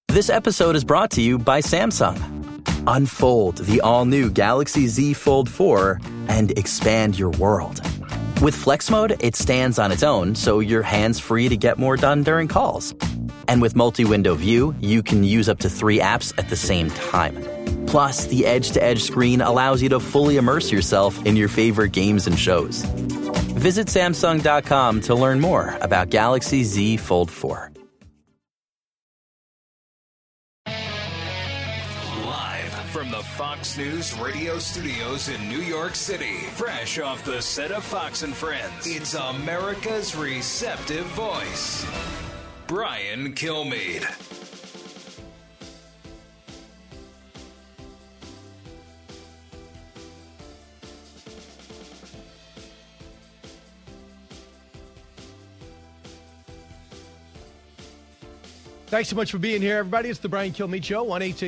This episode is brought to you by Samsung. Unfold the all-new Galaxy Z Fold 4 and expand your world. With Flex Mode, it stands on its own, so you're hands-free to get more done during calls. And with multi-window view, you can use up to 3 apps at the same time. Plus, the edge-to-edge screen allows you to fully immerse yourself in your favorite games and shows. Visit Samsung.com to learn more about Galaxy Z Fold 4. From the Fox News radio studios in New York City, fresh off the set of Fox and Friends, it's America's receptive voice, Brian Kilmeade. Thanks so much for being here, everybody. It's the Brian Kilmeade Show,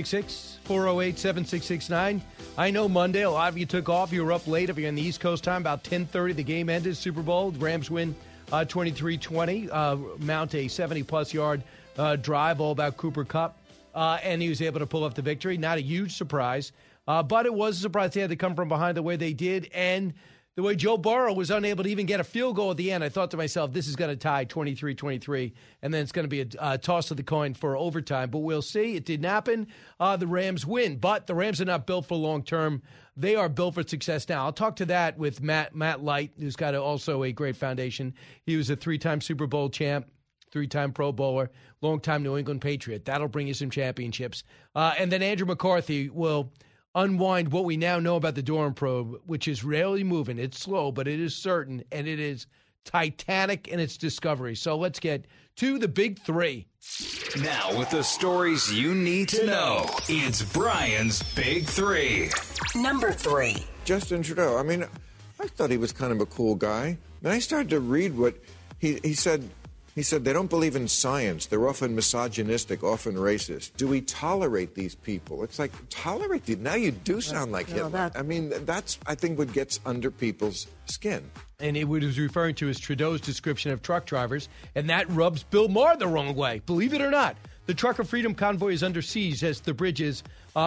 1-866-408-7669. I know Monday, a lot of you took off. You were up late if you're on the East Coast time, about 10:30. The game ended, Super Bowl. The Rams win 23-20, mount a 70-plus yard drive, all about Cooper Kupp, and he was able to pull off the victory. Not a huge surprise, but it was a surprise they had to come from behind the way they did, and the way Joe Burrow was unable to even get a field goal at the end. I thought to myself, this is going to tie 23-23, and then it's going to be a toss of the coin for overtime. But we'll see. It didn't happen. The Rams win. But the Rams are not built for long-term. They are built for success now. I'll talk to that with Matt Light, who's got also a great foundation. He was a 3-time Super Bowl champ, 3-time Pro Bowler, long-time New England Patriot. That'll bring you some championships. And then Andrew McCarthy will unwind what we now know about the Durham probe, which is rarely moving. It's slow, but it is certain, and it is titanic in its discovery. So let's get to the big three. Now, with the stories you need to know, it's Brian's Big Three. Number 3. Justin Trudeau. I mean, I thought he was kind of a cool guy. Then I started to read what he said. He said they don't believe in science. They're often misogynistic, often racist. Do we tolerate these people? It's like, tolerate them? Now you do sound like Hitler. I mean, that's, I think, what gets under people's skin. And it was referring to as Trudeau's description of truck drivers, and that rubs Bill Maher the wrong way, believe it or not. The Trucker Freedom Convoy is under siege as the bridges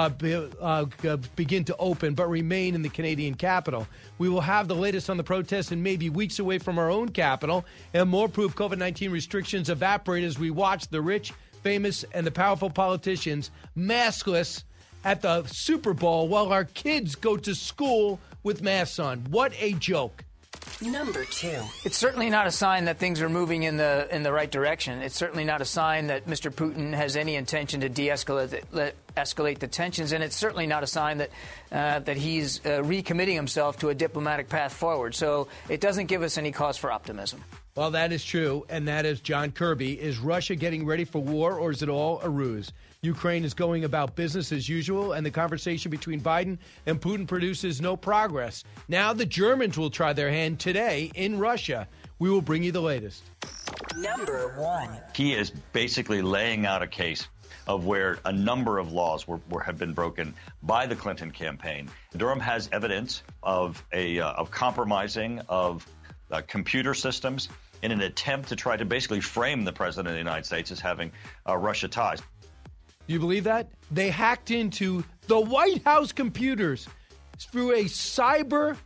begin to open but remain in the Canadian capital. We will have the latest on the protests and maybe weeks away from our own capital, and more proof COVID-19 restrictions evaporate as we watch the rich, famous, and the powerful politicians maskless at the Super Bowl while our kids go to school with masks on. What a joke. Number 2. It's certainly not a sign that things are moving in the right direction. It's certainly not a sign that Mr. Putin has any intention to escalate the tensions, and it's certainly not a sign that he's recommitting himself to a diplomatic path forward. So it doesn't give us any cause for optimism. Well, that is true, and that is John Kirby. Is Russia getting ready for war, or is it all a ruse? Ukraine is going about business as usual, and the conversation between Biden and Putin produces no progress. Now the Germans will try their hand today in Russia. We will bring you the latest. Number 1. He is basically laying out a case of where a number of laws have been broken by the Clinton campaign. Durham has evidence of compromising of computer systems in an attempt to try to basically frame the president of the United States as having Russia ties. You believe that? They hacked into the White House computers through a cyber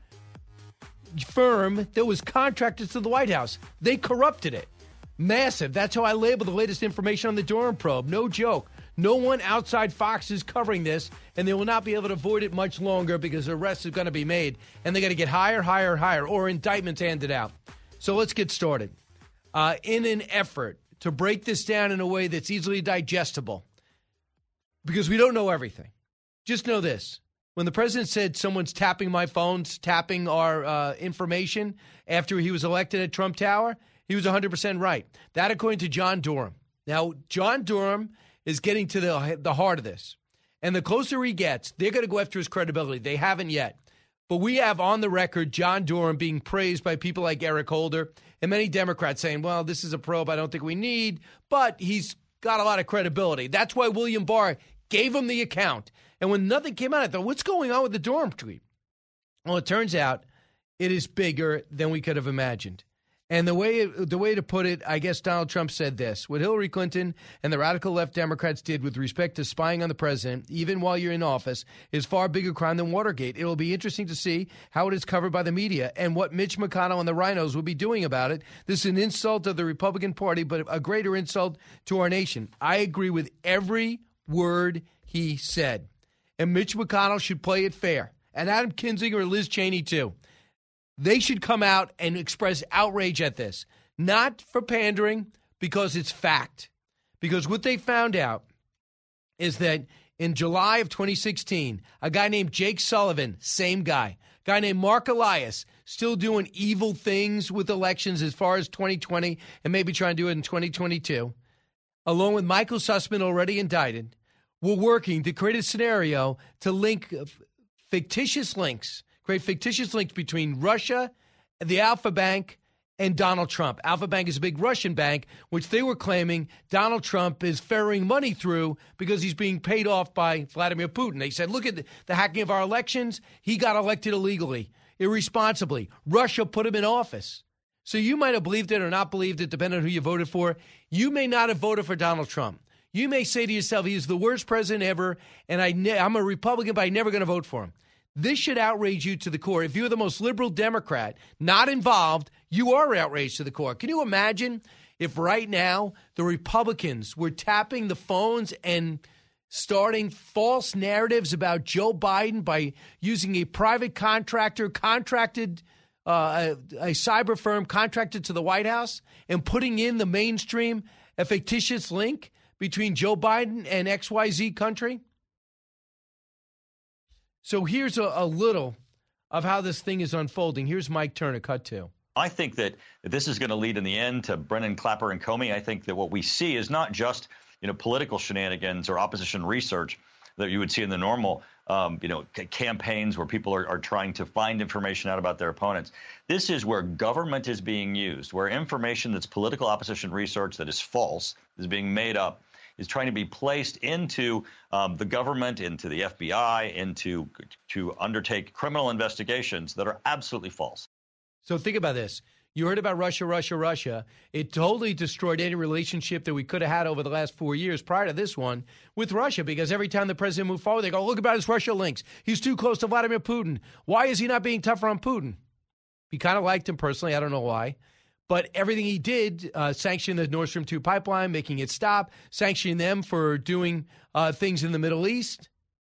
firm that was contracted to the White House. They corrupted it. Massive. That's how I label the latest information on the Durham probe. No joke. No one outside Fox is covering this, and they will not be able to avoid it much longer because arrests are going to be made, and they're going to get higher, or indictments handed out. So let's get started. In an effort to break this down in a way that's easily digestible, because we don't know everything. Just know this. When the president said someone's tapping my phones, tapping our information after he was elected at Trump Tower, he was 100% right. That according to John Durham. Now, John Durham is getting to the heart of this. And the closer he gets, they're going to go after his credibility. They haven't yet. But we have on the record John Durham being praised by people like Eric Holder and many Democrats saying, well, this is a probe I don't think we need, but he's got a lot of credibility. That's why William Barr gave him the account. And when nothing came out, I thought, what's going on with the Durham tweet? Well, it turns out it is bigger than we could have imagined. And the way to put it, I guess Donald Trump said this: what Hillary Clinton and the radical left Democrats did with respect to spying on the president, even while you're in office, is far bigger crime than Watergate. It will be interesting to see how it is covered by the media and what Mitch McConnell and the rhinos will be doing about it. This is an insult to the Republican Party, but a greater insult to our nation. I agree with every word he said. And Mitch McConnell should play it fair. And Adam Kinzinger or Liz Cheney, too. They should come out and express outrage at this. Not for pandering, because it's fact. Because what they found out is that in July of 2016, a guy named Jake Sullivan, same guy, a guy named Mark Elias, still doing evil things with elections as far as 2020 and maybe trying to do it in 2022, along with Michael Sussman, already indicted, were working to create a scenario to link fictitious links between Russia, the Alfa Bank, and Donald Trump. Alfa Bank is a big Russian bank, which they were claiming Donald Trump is ferrying money through because he's being paid off by Vladimir Putin. They said, look at the hacking of our elections. He got elected illegally, irresponsibly. Russia put him in office. So you might have believed it or not believed it, depending on who you voted for. You may not have voted for Donald Trump. You may say to yourself, he is the worst president ever, and I'm a Republican, but I'm never going to vote for him. This should outrage you to the core. If you're the most liberal Democrat not involved, you are outraged to the core. Can you imagine if right now the Republicans were tapping the phones and starting false narratives about Joe Biden by using a private contractor, a cyber firm contracted to the White House, and putting in the mainstream a fictitious link between Joe Biden and XYZ country? So here's a little of how this thing is unfolding. Here's Mike Turner, cut 2. I think that this is going to lead in the end to Brennan, Clapper, and Comey. I think that what we see is not just, political shenanigans or opposition research that you would see in the normal, campaigns where people are trying to find information out about their opponents. This is where government is being used, where information that's political opposition research that is false is being made up, is trying to be placed into the government, into the FBI, to undertake criminal investigations that are absolutely false. So think about this. You heard about Russia. It totally destroyed any relationship that we could have had over the last 4 years prior to this one with Russia, because every time the president moved forward, they go, look about his Russia links. He's too close to Vladimir Putin. Why is he not being tougher on Putin? We kind of liked him personally. I don't know why. But everything he did, sanctioning the Nord Stream 2 pipeline, making it stop, sanctioning them for doing things in the Middle East.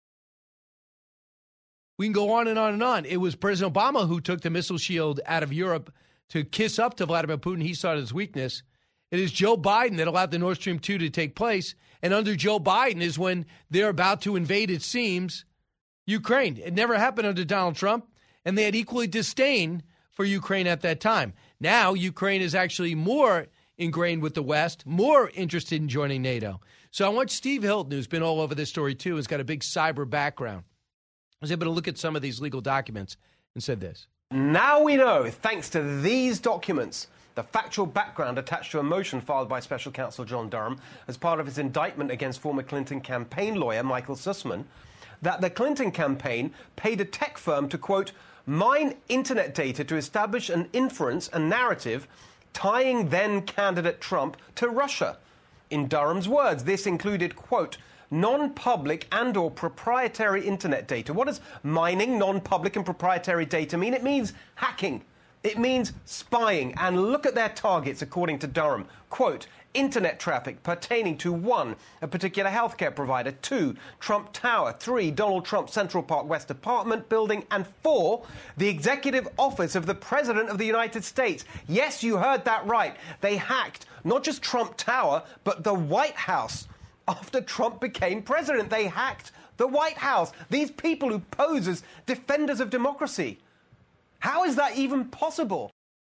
We can go on and on and on. It was President Obama who took the missile shield out of Europe to kiss up to Vladimir Putin. He saw it as weakness. It is Joe Biden that allowed the Nord Stream 2 to take place. And under Joe Biden is when they're about to invade, it seems, Ukraine. It never happened under Donald Trump. And they had equally disdain for Ukraine at that time. Now, Ukraine is actually more ingrained with the West, more interested in joining NATO. So I want Steve Hilton, who's been all over this story too, has got a big cyber background. I was able to look at some of these legal documents and said this. Now we know, thanks to these documents, the factual background attached to a motion filed by Special Counsel John Durham as part of his indictment against former Clinton campaign lawyer Michael Sussman, that the Clinton campaign paid a tech firm to, quote, mine internet data to establish an inference, a narrative, tying then-candidate Trump to Russia. In Durham's words, this included, quote, non-public and or proprietary internet data. What does mining non-public and proprietary data mean? It means hacking. It means spying. And look at their targets, according to Durham. Quote, internet traffic pertaining to 1, a particular healthcare provider, 2, Trump Tower, 3, Donald Trump Central Park West apartment building, and 4, the executive office of the President of the United States. Yes, you heard that right. They hacked not just Trump Tower, but the White House. After Trump became president, they hacked the White House. These people who pose as defenders of democracy. How is that even possible?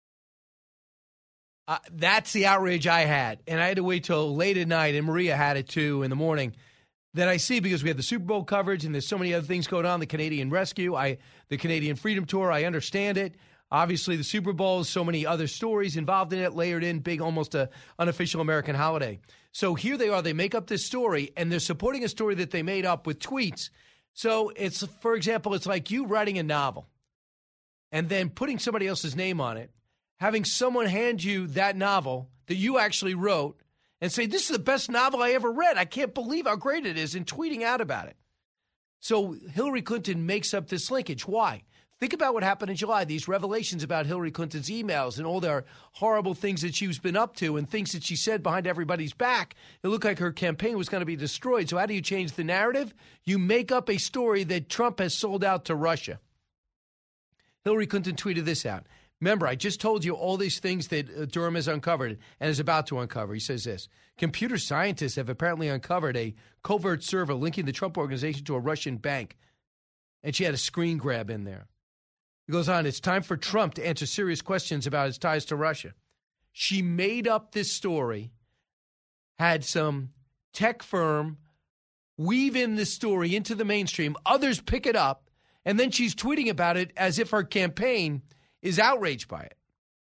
That's the outrage I had. And I had to wait till late at night, and Maria had it too in the morning, that I see because we have the Super Bowl coverage and there's so many other things going on, the Canadian Rescue, the Canadian Freedom Tour, I understand it. Obviously, the Super Bowl, so many other stories involved in it, layered in, big, almost a unofficial American holiday. So here they are. They make up this story, and they're supporting a story that they made up with tweets. So it's, for example, it's like you writing a novel and then putting somebody else's name on it, having someone hand you that novel that you actually wrote and say, this is the best novel I ever read. I can't believe how great it is, and tweeting out about it. So Hillary Clinton makes up this linkage. Why? Think about what happened in July, these revelations about Hillary Clinton's emails and all the horrible things that she's been up to and things that she said behind everybody's back. It looked like her campaign was going to be destroyed. So how do you change the narrative? You make up a story that Trump has sold out to Russia. Hillary Clinton tweeted this out. Remember, I just told you all these things that Durham has uncovered and is about to uncover. He says this: computer scientists have apparently uncovered a covert server linking the Trump organization to a Russian bank. And she had a screen grab in there. He goes on, it's time for Trump to answer serious questions about his ties to Russia. She made up this story, had some tech firm weave in this story into the mainstream. Others pick it up, and then she's tweeting about it as if her campaign is outraged by it.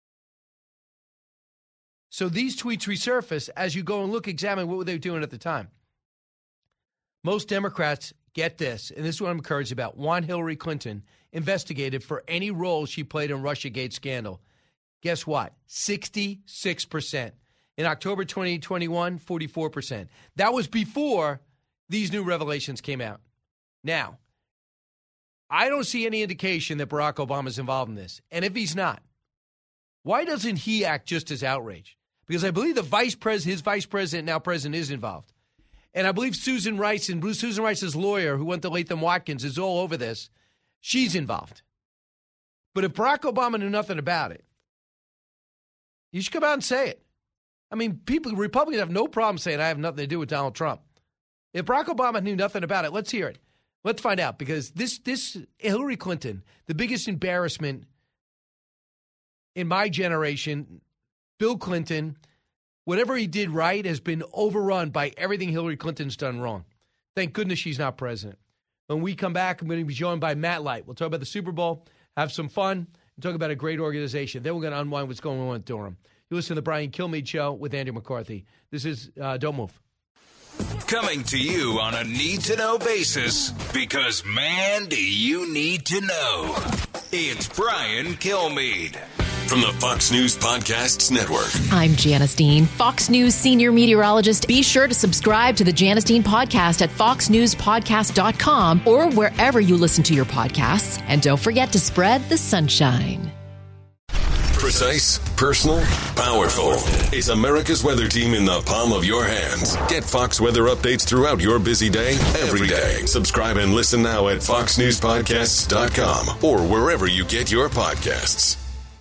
So these tweets resurface as you go and examine what were they doing at the time. Most Democrats, get this, and this is what I'm encouraged about, want Hillary Clinton investigated for any role she played in Russiagate scandal. Guess what? 66%. In October 2021, 44%. That was before these new revelations came out. Now, I don't see any indication that Barack Obama's involved in this. And if he's not, why doesn't he act just as outraged? Because I believe his vice president, now president, is involved. And I believe Susan Rice and Susan Rice's lawyer, who went to Latham Watkins, is all over this. She's involved. But if Barack Obama knew nothing about it, you should come out and say it. I mean, Republicans have no problem saying I have nothing to do with Donald Trump. If Barack Obama knew nothing about it, let's hear it. Let's find out, because this Hillary Clinton, the biggest embarrassment in my generation, Bill Clinton, whatever he did right has been overrun by everything Hillary Clinton's done wrong. Thank goodness she's not president. When we come back, I'm going to be joined by Matt Light. We'll talk about the Super Bowl, have some fun, and talk about a great organization. Then we're going to unwind what's going on with Durham. You listen to the Brian Kilmeade Show with Andy McCarthy. This is Don't Move. Coming to you on a need-to-know basis, because, man, do you need to know. It's Brian Kilmeade. From the Fox News Podcasts Network. I'm Janice Dean, Fox News senior meteorologist. Be sure to subscribe to the Janice Dean podcast at foxnewspodcast.com or wherever you listen to your podcasts. And don't forget to spread the sunshine. Precise, personal, powerful. It's America's weather team in the palm of your hands. Get Fox weather updates throughout your busy day, every day. Subscribe and listen now at foxnewspodcasts.com or wherever you get your podcasts.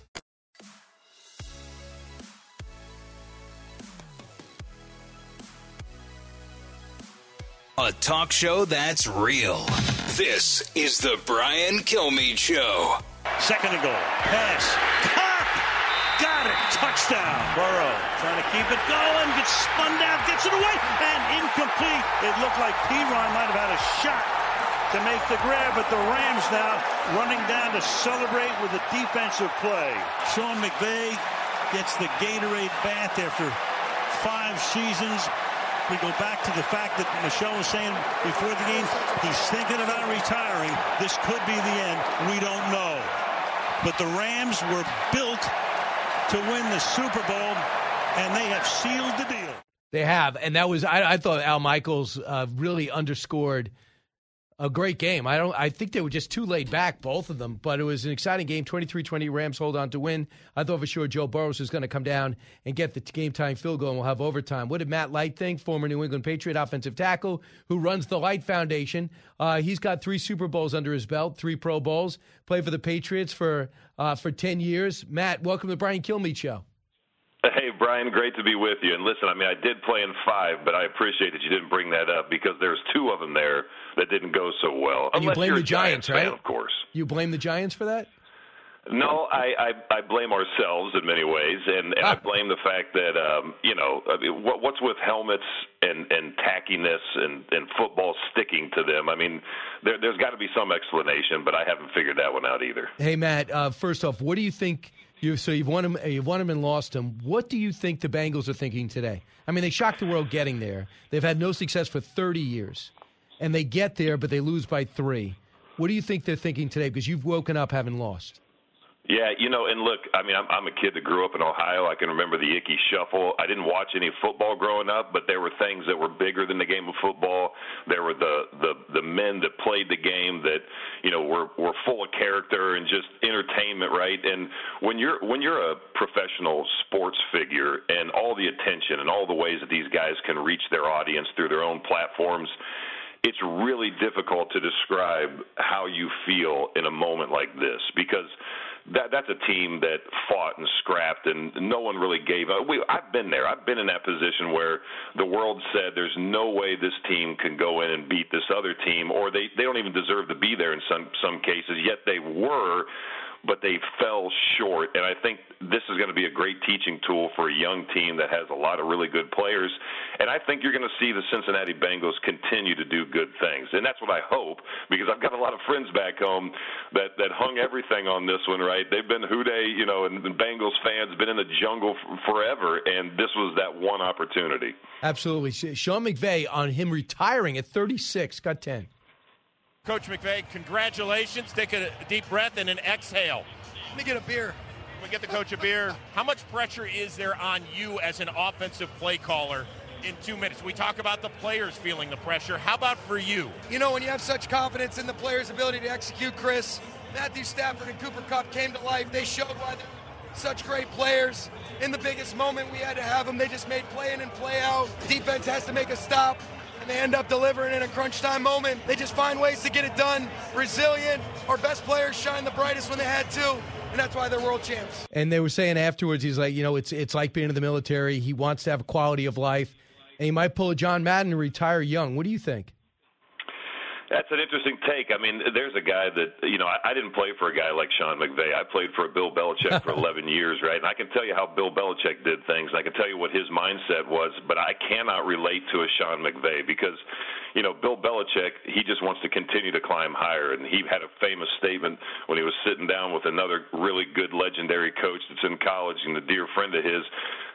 A talk show that's real. This is the Brian Kilmeade Show. Second and goal. Pass. Caught. Got it. Touchdown. Burrow trying to keep it going. Gets spun down. Gets it away. And incomplete. It looked like Perine might have had a shot to make the grab, but the Rams now running down to celebrate with a defensive play. Sean McVay gets the Gatorade bath after 5 seasons. We go back to the fact that Michelle was saying before the game, he's thinking about retiring. This could be the end. We don't know. But the Rams were built to win the Super Bowl, and they have sealed the deal. They have, and that was I thought Al Michaels really underscored a great game. I think they were just too laid back, both of them, but it was an exciting game. 23-20, Rams hold on to win. I thought for sure Joe Burrows was going to come down and get the game-tying field goal, and we'll have overtime. What did Matt Light think, former New England Patriot offensive tackle who runs the Light Foundation? He's got 3 Super Bowls under his belt, 3 Pro Bowls, played for the Patriots for 10 years. Matt, welcome to the Brian Kilmeade Show. Hey, Brian, great to be with you. And listen, I mean, I did play in 5, but I appreciate that you didn't bring that up because there's 2 of them there that didn't go so well. And you blame the Giants, right? Fan, of course. You blame the Giants for that? No, I blame ourselves in many ways, and I blame the fact that, what's with helmets and tackiness and football sticking to them? I mean, there's got to be some explanation, but I haven't figured that one out either. Hey, Matt, first off, what do you think? You've won him and lost him. What do you think the Bengals are thinking today? I mean, they shocked the world getting there. They've had no success for 30 years, and they get there, but they lose by 3. What do you think they're thinking today? Because you've woken up having lost. Yeah, and look, I mean, I'm a kid that grew up in Ohio. I can remember the Ickey Shuffle. I didn't watch any football growing up, but there were things that were bigger than the game of football. There were the men that played the game that, were full of character and just entertainment, right? And when you're a professional sports figure and all the attention and all the ways that these guys can reach their audience through their own platforms, it's really difficult to describe how you feel in a moment like this, because that's a team that fought and scrapped, and no one really gave up. I've been there. I've been in that position where the world said there's no way this team can go in and beat this other team, or they don't even deserve to be there in some cases, yet they were, but they fell short. And I think this is going to be a great teaching tool for a young team that has a lot of really good players. And I think you're going to see the Cincinnati Bengals continue to do good things. And that's what I hope, because I've got a lot of friends back home that hung everything on this one, right? They've been Houday, and the Bengals fans been in the jungle forever, and this was that one opportunity. Absolutely. Sean McVay, on him retiring at 36, got 10. Coach McVay, congratulations. Take a deep breath and an exhale. Let me get a beer. We get the coach a beer. How much pressure is there on you as an offensive play caller in 2 minutes? We talk about the players feeling the pressure. How about for you? When you have such confidence in the players' ability to execute, Chris, Matthew Stafford and Cooper Kupp came to life. They showed why they're such great players. In the biggest moment, we had to have them. They just made play in and play out. Defense has to make a stop. And they end up delivering in a crunch time moment. They just find ways to get it done. Resilient. Our best players shine the brightest when they had to, and that's why they're world champs. And they were saying afterwards, he's like, it's like being in the military. He wants to have a quality of life, and he might pull a John Madden and retire young. What do you think? That's an interesting take. I mean, there's a guy that, I didn't play for a guy like Sean McVay. I played for Bill Belichick for 11 years, right? And I can tell you how Bill Belichick did things, and I can tell you what his mindset was, but I cannot relate to a Sean McVay because, Bill Belichick, he just wants to continue to climb higher. And he had a famous statement when he was sitting down with another really good legendary coach that's in college and a dear friend of his,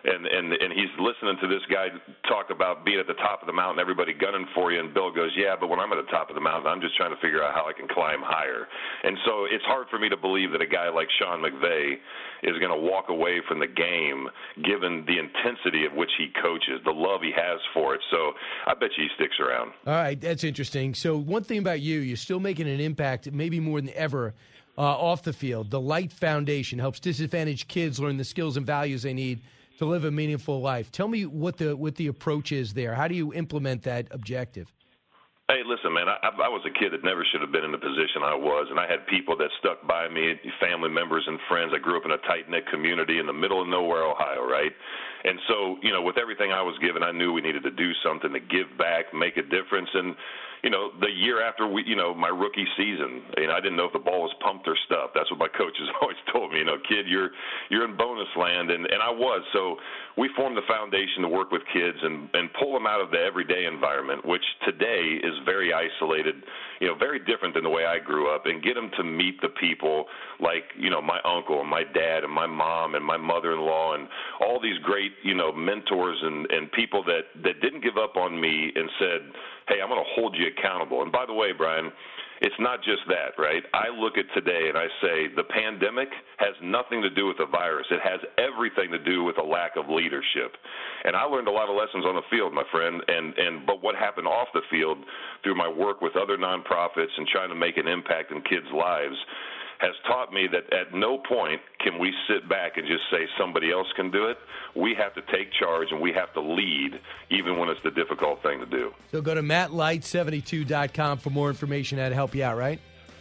and he's listening to this guy talk about being at the top of the mountain, everybody gunning for you, and Bill goes, yeah, but when I'm at the top of the mountain, I'm just trying to figure out how I can climb higher. And so it's hard for me to believe that a guy like Sean McVay is going to walk away from the game given the intensity of which he coaches, the love he has for it. So I bet you he sticks around. All right, that's interesting. So one thing about you're still making an impact, maybe more than ever, off the field. The Light Foundation helps disadvantaged kids learn the skills and values they need to live a meaningful life. Tell me what the approach is there. How do you implement that objective? Hey, listen, man, I was a kid that never should have been in the position I was, and I had people that stuck by me, family members and friends. I grew up in a tight-knit community in the middle of nowhere, Ohio, right? And so, with everything I was given, I knew we needed to do something to give back, make a difference. And, the year after my rookie season, I didn't know if the ball was pumped or stuffed. That's what my coaches always told me, kid, you're in bonus land, and I was. So we formed the foundation to work with kids and pull them out of the everyday environment, which today is very isolated, very different than the way I grew up, and get them to meet the people like, my uncle and my dad and my mom and my mother-in-law and all these great, mentors and people that didn't give up on me and said, hey, I'm going to hold you accountable. And by the way, Brian, it's not just that, right? I look at today and I say the pandemic has nothing to do with the virus. It has everything to do with a lack of leadership. And I learned a lot of lessons on the field, my friend, but what happened off the field through my work with other nonprofits and trying to make an impact in kids' lives has taught me that at no point can we sit back and just say somebody else can do it. We have to take charge and we have to lead even when it's the difficult thing to do. So go to mattlight72.com for more information how to help you out, right?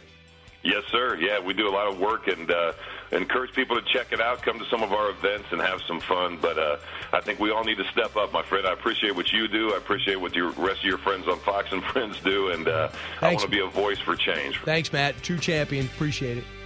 Yes, sir. Yeah, we do a lot of work and encourage people to check it out, come to some of our events and have some fun. But I think we all need to step up, my friend. I appreciate what you do. I appreciate what the rest of your friends on Fox and Friends do. And I want to be a voice for change. Thanks, Matt. True champion. Appreciate it.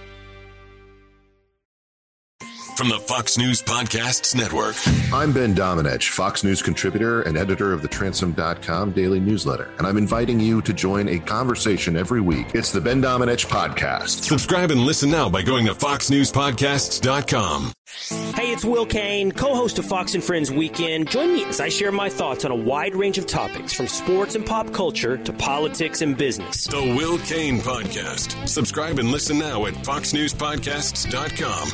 From the Fox News Podcasts Network. I'm Ben Domenech, Fox News contributor and editor of the Transom.com daily newsletter, and I'm inviting you to join a conversation every week. It's the Ben Domenech Podcast. Subscribe and listen now by going to foxnewspodcasts.com. Hey, it's it's Will Kane, co-host of Fox and Friends Weekend. Join me as I share my thoughts on a wide range of topics, from sports and pop culture to politics and business. The Will Kane Podcast. Subscribe and listen now at foxnewspodcasts.com.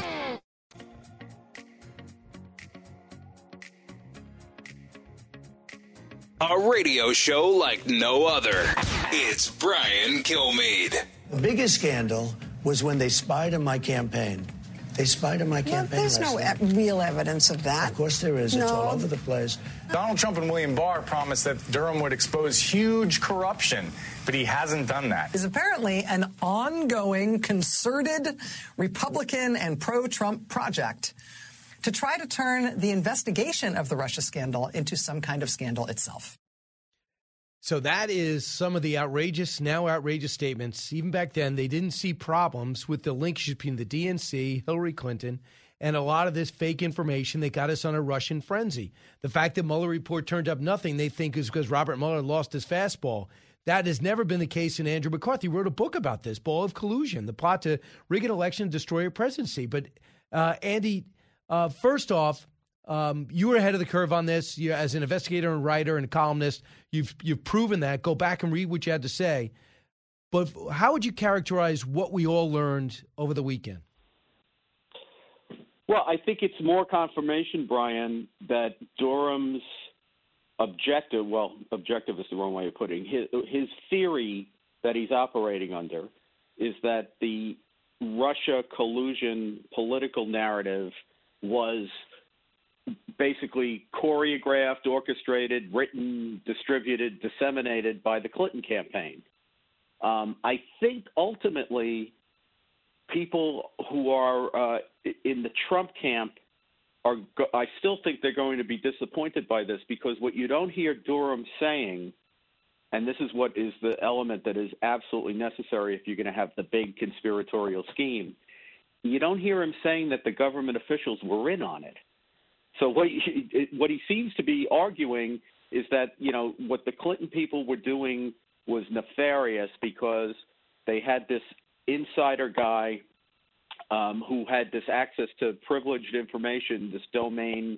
A radio show like no other. It's Brian Kilmeade. The biggest scandal was when they spied on my campaign. They spied on my campaign. There's no real evidence of that. Of course there is. No. It's all over the place. Donald Trump and William Barr promised that Durham would expose huge corruption, but he hasn't done that. Is apparently an ongoing, concerted Republican and pro-Trump project to try to turn the investigation of the Russia scandal into some kind of scandal itself. So that is some of the now outrageous statements. Even back then, they didn't see problems with the linkage between the DNC, Hillary Clinton, and a lot of this fake information that got us on a Russian frenzy. The fact that Mueller report turned up nothing, they think is because Robert Mueller lost his fastball. That has never been the case, and Andrew McCarthy wrote a book about this, Ball of Collusion, the plot to rig an election and destroy a presidency. But, Andy, first off, you were ahead of the curve on this. You, as an investigator and writer and columnist, you've proven that. Go back and read what you had to say. But how would you characterize what we all learned over the weekend? Well, I think it's more confirmation, Brian, that Durham's objective is the wrong way of putting it. His theory that he's operating under is that the Russia collusion political narrative was basically choreographed, orchestrated, written, distributed, disseminated by the Clinton campaign. I think ultimately people who are in the Trump camp I still think they're going to be disappointed by this, because what you don't hear Durham saying, and this is what is the element that is absolutely necessary if you're going to have the big conspiratorial scheme, you don't hear him saying that the government officials were in on it. So what he seems to be arguing is that, what the Clinton people were doing was nefarious because they had this insider guy who had this access to privileged information, this domain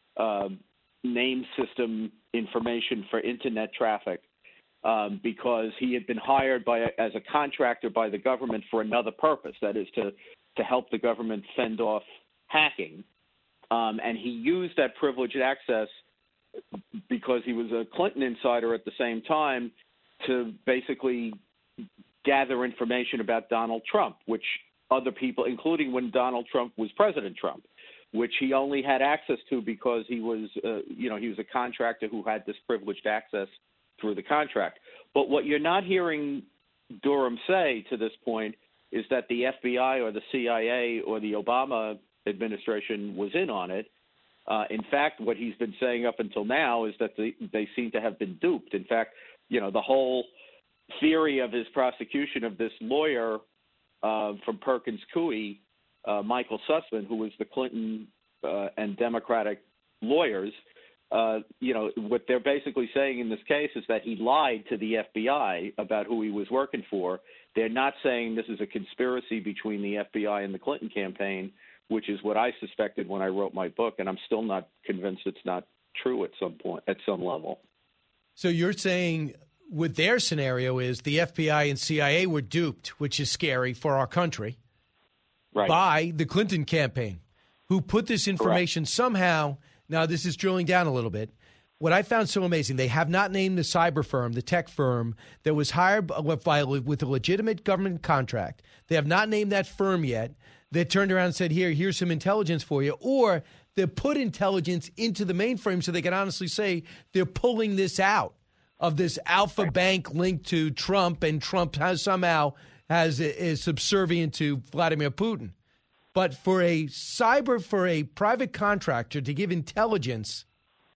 name system information for Internet traffic, because he had been hired as a contractor by the government for another purpose, that is to help the government fend off hacking. And he used that privileged access because he was a Clinton insider at the same time to basically gather information about Donald Trump, which other people, including when Donald Trump was President Trump, which he only had access to because he was, he was a contractor who had this privileged access through the contract. But what you're not hearing Durham say to this point is that the FBI or the CIA or the Obama administration was in on it. In fact, what he's been saying up until now is that they seem to have been duped. In fact, the whole theory of his prosecution of this lawyer from Perkins Coie, Michael Sussman, who was the Clinton and Democratic lawyers, what they're basically saying in this case is that he lied to the FBI about who he was working for. They're not saying this is a conspiracy between the FBI and the Clinton campaign, which is what I suspected when I wrote my book, and I'm still not convinced it's not true at some point, at some level. So you're saying what their scenario is the FBI and CIA were duped, which is scary for our country, right, by the Clinton campaign, who put this information somehow. Now, this is drilling down a little bit. What I found so amazing, they have not named the cyber firm, the tech firm that was hired with a legitimate government contract. They have not named that firm yet. They turned around and said, here's some intelligence for you. Or they put intelligence into the mainframe so they can honestly say they're pulling this out of this Alpha Bank linked to Trump, and Trump is subservient to Vladimir Putin. But for a private contractor to give intelligence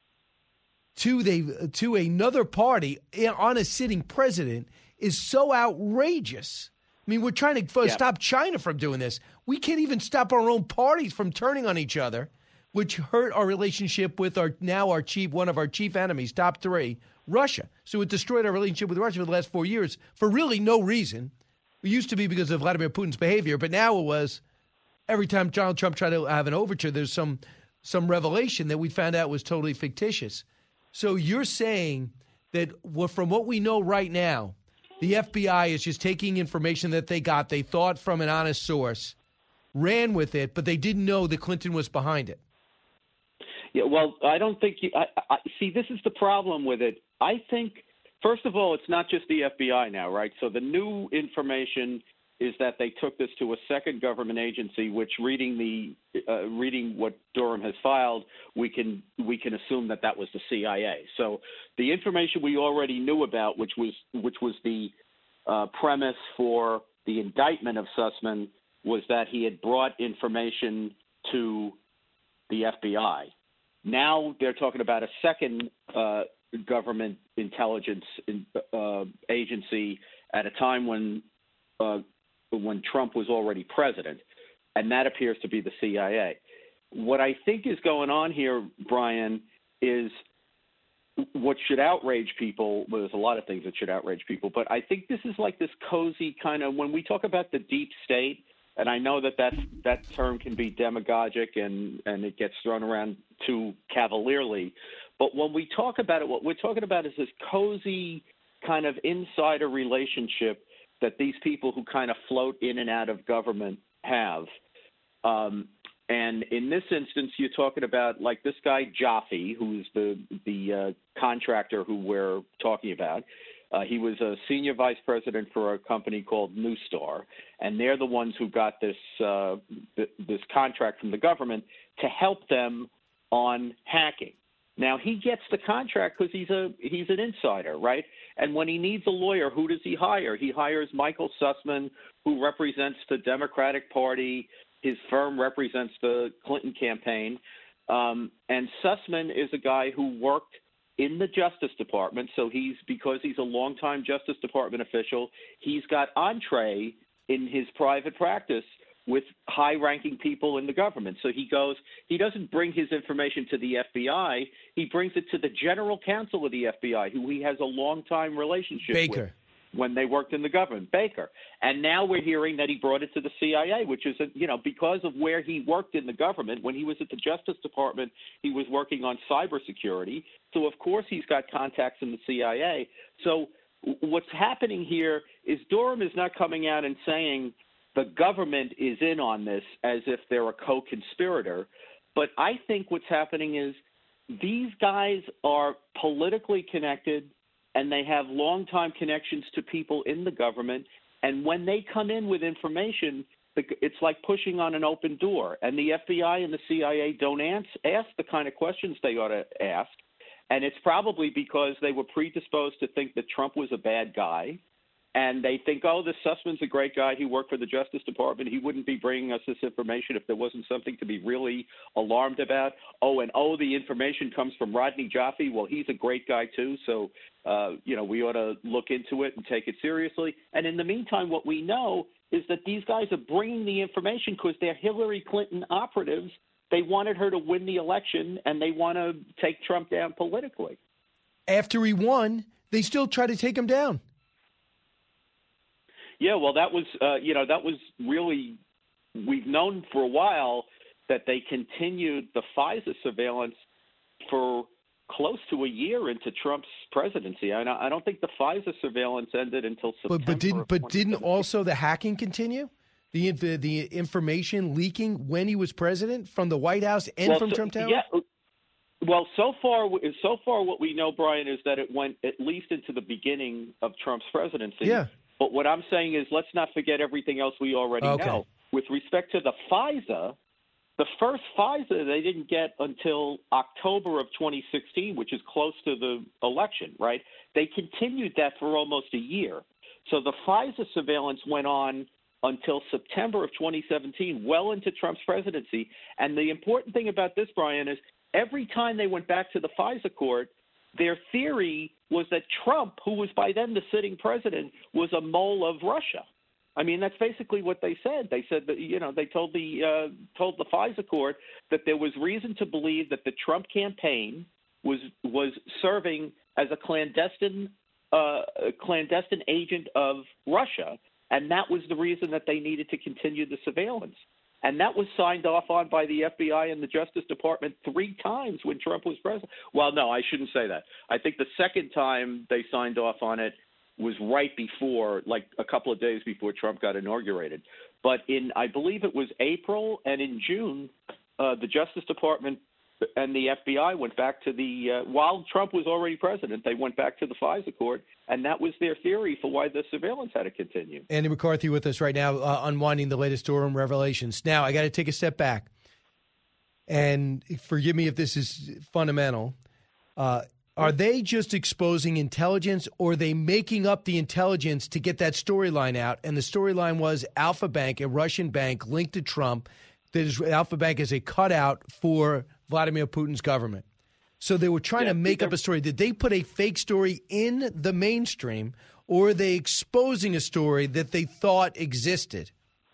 to another party on a sitting president is so outrageous. I mean, we're trying to stop China from doing this. We can't even stop our own parties from turning on each other, which hurt our relationship with one of our chief enemies, top three, Russia. So it destroyed our relationship with Russia for the last 4 years for really no reason. It used to be because of Vladimir Putin's behavior, but now it was every time Donald Trump tried to have an overture, there's some revelation that we found out was totally fictitious. So you're saying that from what we know right now, the FBI is just taking information that they got, they thought from an honest source, ran with it, but they didn't know that Clinton was behind it. Yeah, well, I don't think see, this is the problem with it. I think, first of all, it's not just the FBI now, right? So the new information is that they took this to a second government agency, which reading what Durham has filed, we can assume that was the CIA. So the information we already knew about, which was the premise for the indictment of Sussman, was that he had brought information to the FBI. Now they're talking about a second government intelligence agency at a time when Trump was already president, and that appears to be the CIA. What I think is going on here, Brian, is what should outrage people. Well, there's a lot of things that should outrage people, but I think this is like this cozy kind of, when we talk about the deep state, and I know that term can be demagogic and it gets thrown around too cavalierly, but when we talk about it, what we're talking about is this cozy kind of insider relationship that these people who kind of float in and out of government have. And in this instance, you're talking about like this guy Jaffe, who's the contractor who we're talking about. He was a senior vice president for a company called Newstar, and they're the ones who got this contract from the government to help them on hacking. Now, he gets the contract because he's an insider, right? And when he needs a lawyer, who does he hire? He hires Michael Sussman, who represents the Democratic Party. His firm represents the Clinton campaign. And Sussman is a guy who worked in the Justice Department, so because he's a longtime Justice Department official, he's got entree in his private practice with high-ranking people in the government. So he doesn't bring his information to the FBI, he brings it to the general counsel of the FBI, who he has a long-time relationship with when they worked in the government, Baker. And now we're hearing that he brought it to the CIA, which is, because of where he worked in the government. When he was at the Justice Department, he was working on cybersecurity. So, of course, he's got contacts in the CIA. So what's happening here is Durham is not coming out and saying the government is in on this as if they're a co-conspirator. But I think what's happening is these guys are politically connected, and they have long-time connections to people in the government. And when they come in with information, it's like pushing on an open door. And the FBI and the CIA don't ask the kind of questions they ought to ask. And it's probably because they were predisposed to think that Trump was a bad guy. And they think, this Sussman's a great guy. He worked for the Justice Department. He wouldn't be bringing us this information if there wasn't something to be really alarmed about. The information comes from Rodney Jaffe. Well, he's a great guy, too. So, we ought to look into it and take it seriously. And in the meantime, what we know is that these guys are bringing the information because they're Hillary Clinton operatives. They wanted her to win the election, and they want to take Trump down politically. After he won, they still try to take him down. Yeah, well, that was really, we've known for a while that they continued the FISA surveillance for close to a year into Trump's presidency. I don't think the FISA surveillance ended until September. But didn't also the hacking continue? The information leaking when he was president from the White House and from Trump Tower? Yeah. Well, so far what we know, Brian, is that it went at least into the beginning of Trump's presidency. Yeah. But what I'm saying is let's not forget everything else we already know. With respect to the FISA, the first FISA they didn't get until October of 2016, which is close to the election, right? They continued that for almost a year. So the FISA surveillance went on until September of 2017, well into Trump's presidency. And the important thing about this, Brian, is every time they went back to the FISA court, their theory was that Trump, who was by then the sitting president, was a mole of Russia. I mean, that's basically what they said. They said that, they told the FISA court that there was reason to believe that the Trump campaign was serving as a clandestine agent of Russia, and that was the reason that they needed to continue the surveillance. And that was signed off on by the FBI and the Justice Department 3 times when Trump was president. Well, no, I shouldn't say that. I think the second time they signed off on it was right before, like a couple of days before Trump got inaugurated. But I believe it was April and in June, the Justice Department and the FBI went back to while Trump was already president, they went back to the FISA court, and that was their theory for why the surveillance had to continue. Andy McCarthy with us right now, unwinding the latest Durham revelations. Now, I got to take a step back, and forgive me if this is fundamental. Are they just exposing intelligence, or are they making up the intelligence to get that storyline out? And the storyline was Alfa Bank, a Russian bank linked to Trump, Alfa Bank is a cutout for Vladimir Putin's government. So they were trying to make up a story. Did they put a fake story in the mainstream, or are they exposing a story that they thought existed?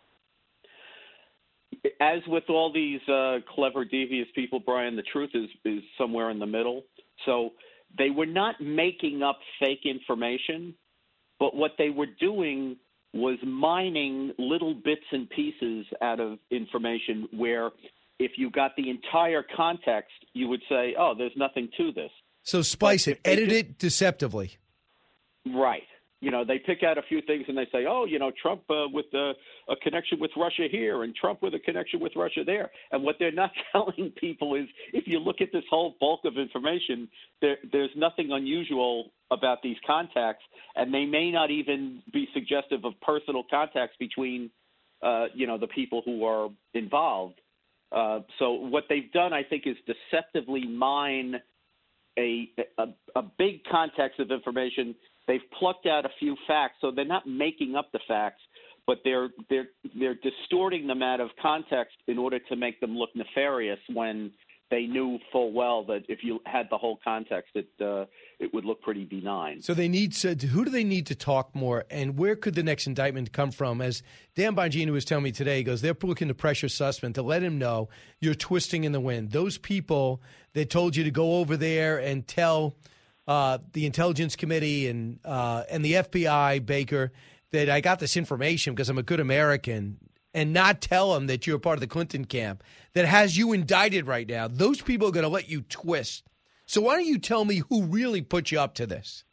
As with all these clever, devious people, Brian, the truth is somewhere in the middle. So they were not making up fake information, but what they were doing was mining little bits and pieces out of information where if you got the entire context, you would say, oh, there's nothing to this. So spice it, edit it deceptively. Right. They pick out a few things and they say, oh, Trump with a connection with Russia here and Trump with a connection with Russia there. And what they're not telling people is if you look at this whole bulk of information, there's nothing unusual about these contacts, and they may not even be suggestive of personal contacts between, the people who are involved. So what they've done, I think, is deceptively mine a big context of information. They've plucked out a few facts, so they're not making up the facts, but they're distorting them out of context in order to make them look nefarious when they knew full well that if you had the whole context, it would look pretty benign. So they need to. Who do they need to talk more, and where could the next indictment come from? As Dan Bongino was telling me today, he goes, they're looking to pressure Sussman to let him know you're twisting in the wind. Those people that told you to go over there and tell the Intelligence Committee and the FBI, Baker, that I got this information because I'm a good American, and not tell them that you're part of the Clinton camp that has you indicted right now. Those people are going to let you twist. So why don't you tell me who really put you up to this?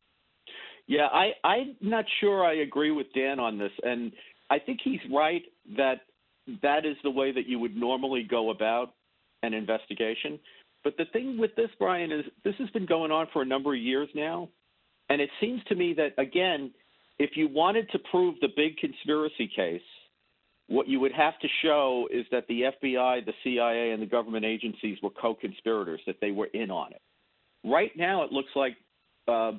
Yeah, I'm not sure I agree with Dan on this. And I think he's right that is the way that you would normally go about an investigation. But the thing with this, Brian, is this has been going on for a number of years now. And it seems to me that, again, if you wanted to prove the big conspiracy case, what you would have to show is that the FBI, the CIA, and the government agencies were co-conspirators, that they were in on it. Right now, it looks like the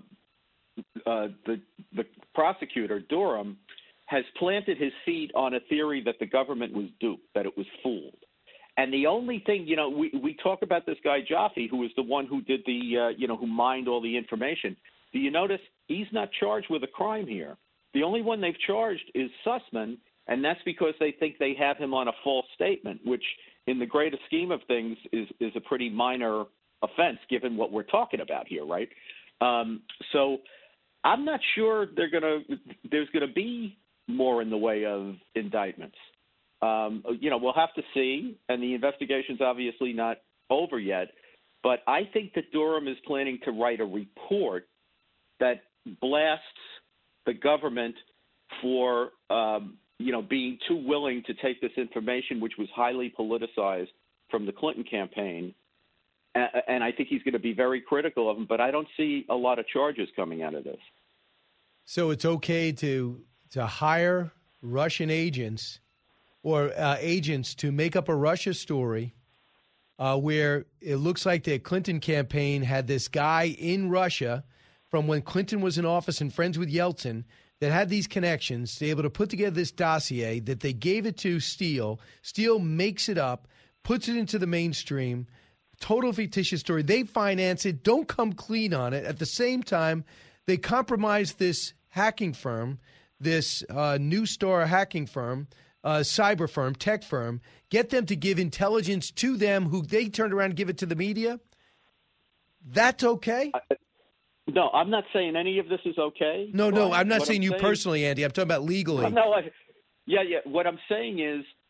prosecutor, Durham, has planted his feet on a theory that the government was duped, that it was fooled. And the only thing, we talk about this guy Jaffe, who was the one who did who mined all the information. Do you notice he's not charged with a crime here? The only one they've charged is Sussman, and that's because they think they have him on a false statement, which in the greater scheme of things is a pretty minor offense given what we're talking about here, right? So I'm not sure there's going to be more in the way of indictments. We'll have to see, and the investigation's obviously not over yet, but I think that Durham is planning to write a report that blasts the government for being too willing to take this information, which was highly politicized from the Clinton campaign. And I think he's going to be very critical of him, but I don't see a lot of charges coming out of this. So it's okay to hire Russian agents or agents to make up a Russia story where it looks like the Clinton campaign had this guy in Russia from when Clinton was in office and friends with Yeltsin that had these connections, to be able to put together this dossier, that they gave it to Steele. Steele makes it up, puts it into the mainstream, total fictitious story. They finance it, don't come clean on it. At the same time, they compromise this hacking firm, this New Star hacking firm, cyber firm, tech firm, get them to give intelligence to them who they turned around and give it to the media. That's okay? No, I'm not saying any of this is okay. No, I'm not saying you personally, Andy. I'm talking about legally. No, yeah. What I'm saying is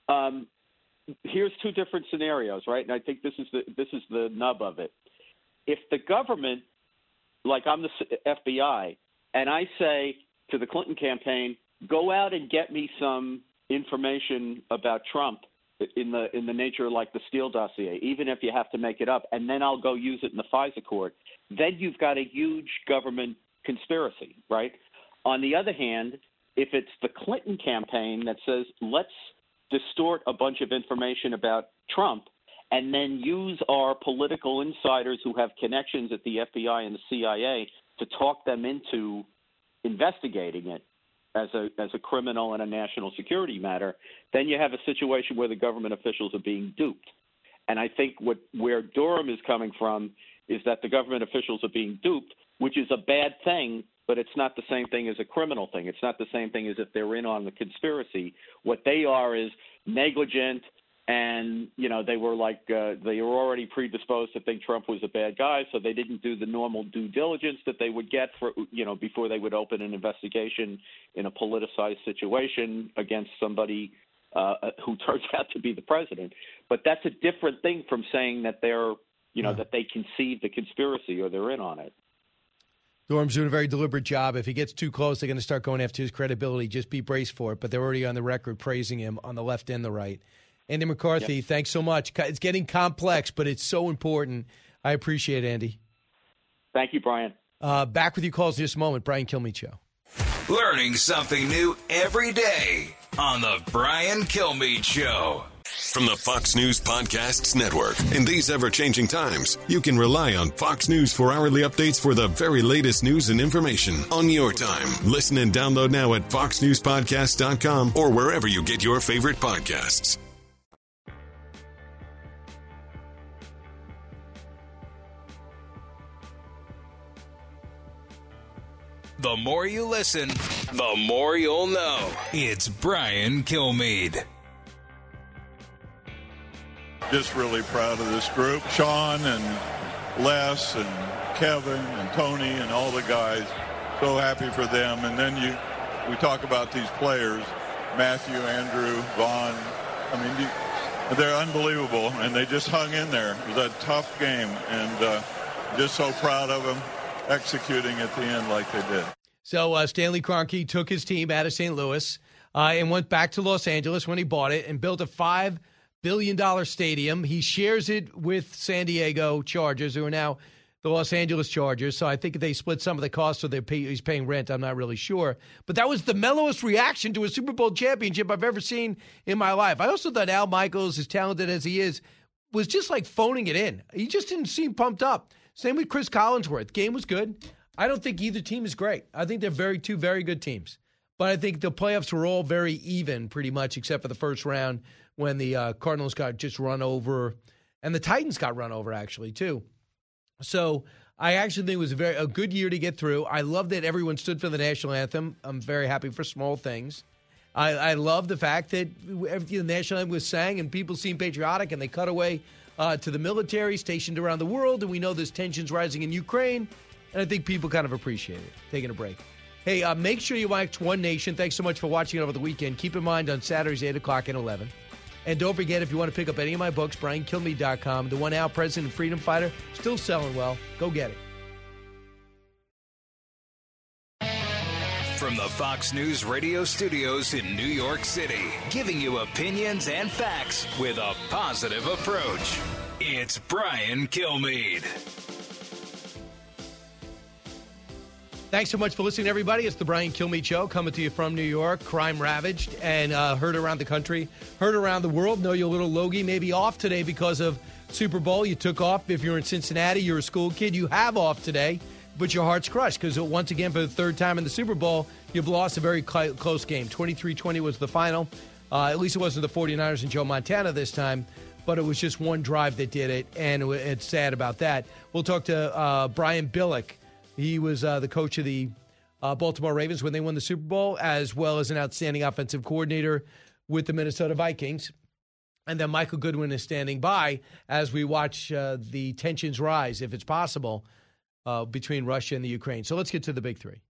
Here's two different scenarios, right? And I think this is the nub of it. If the government, like I'm the FBI, and I say to the Clinton campaign, go out and get me some information about Trump in the nature like the Steele dossier, even if you have to make it up, and then I'll go use it in the FISA court, then you've got a huge government conspiracy, right? On the other hand, if it's the Clinton campaign that says, let's distort a bunch of information about Trump and then use our political insiders who have connections at the FBI and the CIA to talk them into investigating it as a criminal and a national security matter, then you have a situation where the government officials are being duped. And I think where Durham is coming from is that the government officials are being duped, which is a bad thing, but it's not the same thing as a criminal thing. It's not the same thing as if they're in on the conspiracy. What they are is negligent, and they were they were already predisposed to think Trump was a bad guy, so they didn't do the normal due diligence that they would get for before they would open an investigation in a politicized situation against somebody who turns out to be the president. But that's a different thing from saying that they're that they conceived the conspiracy or they're in on it. Durham's doing a very deliberate job. If he gets too close, they're going to start going after his credibility. Just be braced for it. But they're already on the record praising him on the left and the right. Andy McCarthy, Thanks so much. It's getting complex, but it's so important. I appreciate it, Andy. Thank you, Brian. Back with your calls in just a moment. Brian Kilmeade Show. Learning something new every day on the Brian Kilmeade Show. From the Fox News Podcasts Network. In these ever-changing times, you can rely on Fox News for hourly updates for the very latest news and information on your time. Listen and download now at foxnewspodcast.com or wherever you get your favorite podcasts. The more you listen, the more you'll know. It's Brian Kilmeade. Just really proud of this group. Sean and Les and Kevin and Tony and all the guys. So happy for them. And then we talk about these players, Matthew, Andrew, Vaughn. I mean, they're unbelievable, and they just hung in there. It was a tough game, and just so proud of them executing at the end like they did. So Stanley Kroenke took his team out of St. Louis and went back to Los Angeles when he bought it and built a $5 billion stadium. He shares it with San Diego Chargers, who are now the Los Angeles Chargers. So I think they split some of the costs, so he's paying rent. I'm not really sure. But that was the mellowest reaction to a Super Bowl championship I've ever seen in my life. I also thought Al Michaels, as talented as he is, was just like phoning it in. He just didn't seem pumped up. Same with Chris Collinsworth. Game was good. I don't think either team is great. I think they're two very good teams. But I think the playoffs were all very even pretty much, except for the first round when the Cardinals got just run over, and the Titans got run over, actually, too. So I actually think it was a good year to get through. I love that everyone stood for the national anthem. I'm very happy for small things. I love the fact that the national anthem was sang and people seemed patriotic, and they cut away to the military stationed around the world, and we know there's tensions rising in Ukraine, and I think people kind of appreciate it. Taking a break. Hey, make sure you watch One Nation. Thanks so much for watching it over the weekend. Keep in mind on Saturdays, 8 o'clock and 11. And don't forget, if you want to pick up any of my books, BrianKilmeade.com. The One Out President and Freedom Fighter, still selling well. Go get it. From the Fox News radio studios in New York City, giving you opinions and facts with a positive approach. It's Brian Kilmeade. Thanks so much for listening, everybody. It's the Brian Kilmeade Show, coming to you from New York, crime-ravaged, and heard around the country, heard around the world. Know your little Logie may be off today because of Super Bowl. You took off. If you're in Cincinnati, you're a school kid, you have off today, but your heart's crushed because once again, for the third time in the Super Bowl, you've lost a very close game. 23-20 was the final. At least it wasn't the 49ers and Joe Montana this time, but it was just one drive that did it, and it's sad about that. We'll talk to Brian Billick. He was the coach of the Baltimore Ravens when they won the Super Bowl, as well as an outstanding offensive coordinator with the Minnesota Vikings. And then Michael Goodwin is standing by as we watch the tensions rise, if it's possible, between Russia and the Ukraine. So let's get to the big three.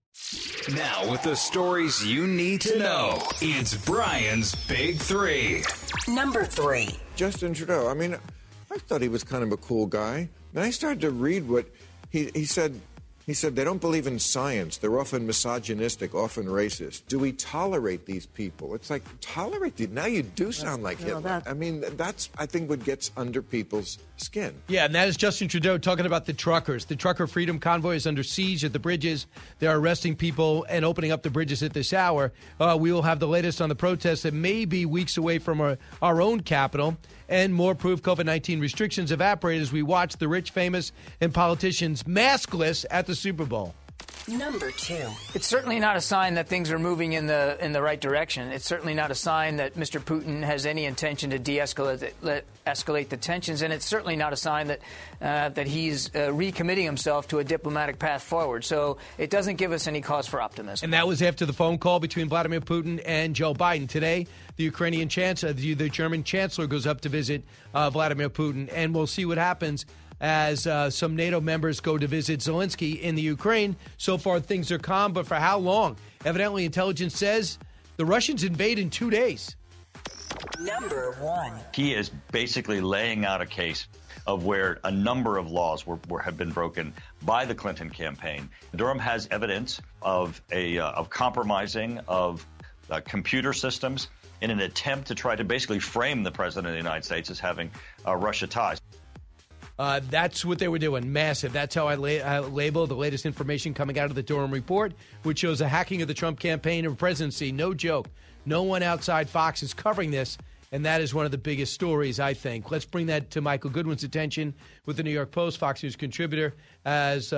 Now, with the stories you need to know, it's Brian's Big Three. Number 3. Justin Trudeau. I mean, I thought he was kind of a cool guy. Then I started to read what he said. He said they don't believe in science. They're often misogynistic, often racist. Do we tolerate these people? It's like, tolerate these? Now you do sound like Hitler. I mean, that's, I think, what gets under people's skin. Yeah, and that is Justin Trudeau talking about the truckers. The trucker freedom convoy is under siege at the bridges. They are arresting people and opening up the bridges at this hour. We will have the latest on the protests that may be weeks away from our own capital. And more proof COVID-19 restrictions evaporate as we watch the rich, famous, and politicians maskless at the Super Bowl. Number 2. It's certainly not a sign that things are moving in the right direction. It's certainly not a sign that Mr. Putin has any intention to escalate the tensions, and it's certainly not a sign that he's recommitting himself to a diplomatic path forward. So it doesn't give us any cause for optimism. And that was after the phone call between Vladimir Putin and Joe Biden. Today, the Ukrainian chancellor, the German chancellor, goes up to visit Vladimir Putin, and we'll see what happens as some NATO members go to visit Zelensky in the Ukraine. So far, things are calm, but for how long? Evidently, intelligence says the Russians invade in 2 days. Number 1. He is basically laying out a case of where a number of laws have been broken by the Clinton campaign. Durham has evidence of compromising of computer systems in an attempt to try to basically frame the president of the United States as having Russia ties. That's what they were doing. Massive. That's how I label the latest information coming out of the Durham report, which shows the hacking of the Trump campaign and presidency. No joke. No one outside Fox is covering this, and that is one of the biggest stories, I think. Let's bring that to Michael Goodwin's attention with the New York Post, Fox News contributor, as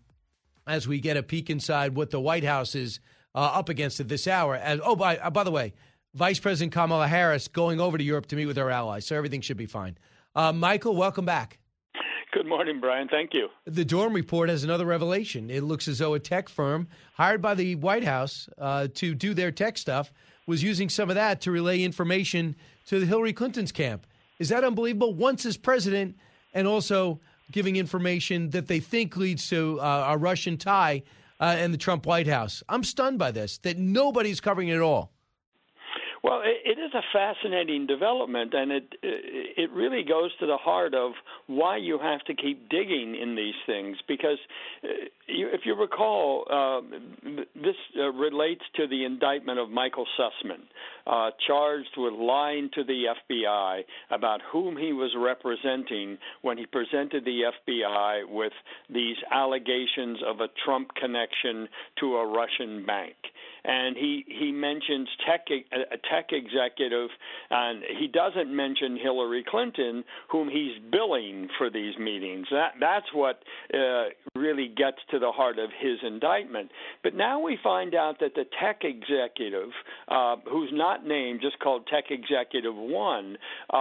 we get a peek inside what the White House is up against at this hour. By the way, Vice President Kamala Harris going over to Europe to meet with her allies, so everything should be fine. Michael, welcome back. Good morning, Brian. Thank you. The Durham report has another revelation. It looks as though a tech firm hired by the White House to do their tech stuff was using some of that to relay information to Hillary Clinton's camp. Is that unbelievable? Once as president, and also giving information that they think leads to a Russian tie in the Trump White House. I'm stunned by this, that nobody's covering it at all. Well, it is a fascinating development, and it really goes to the heart of why you have to keep digging in these things. Because if you recall, this relates to the indictment of Michael Sussman, charged with lying to the FBI about whom he was representing when he presented the FBI with these allegations of a Trump connection to a Russian bank. And he mentions a tech executive, and he doesn't mention Hillary Clinton, whom he's billing for these meetings. That's what really gets to the heart of his indictment. But now we find out that the tech executive, who's not named, just called Tech Executive 1,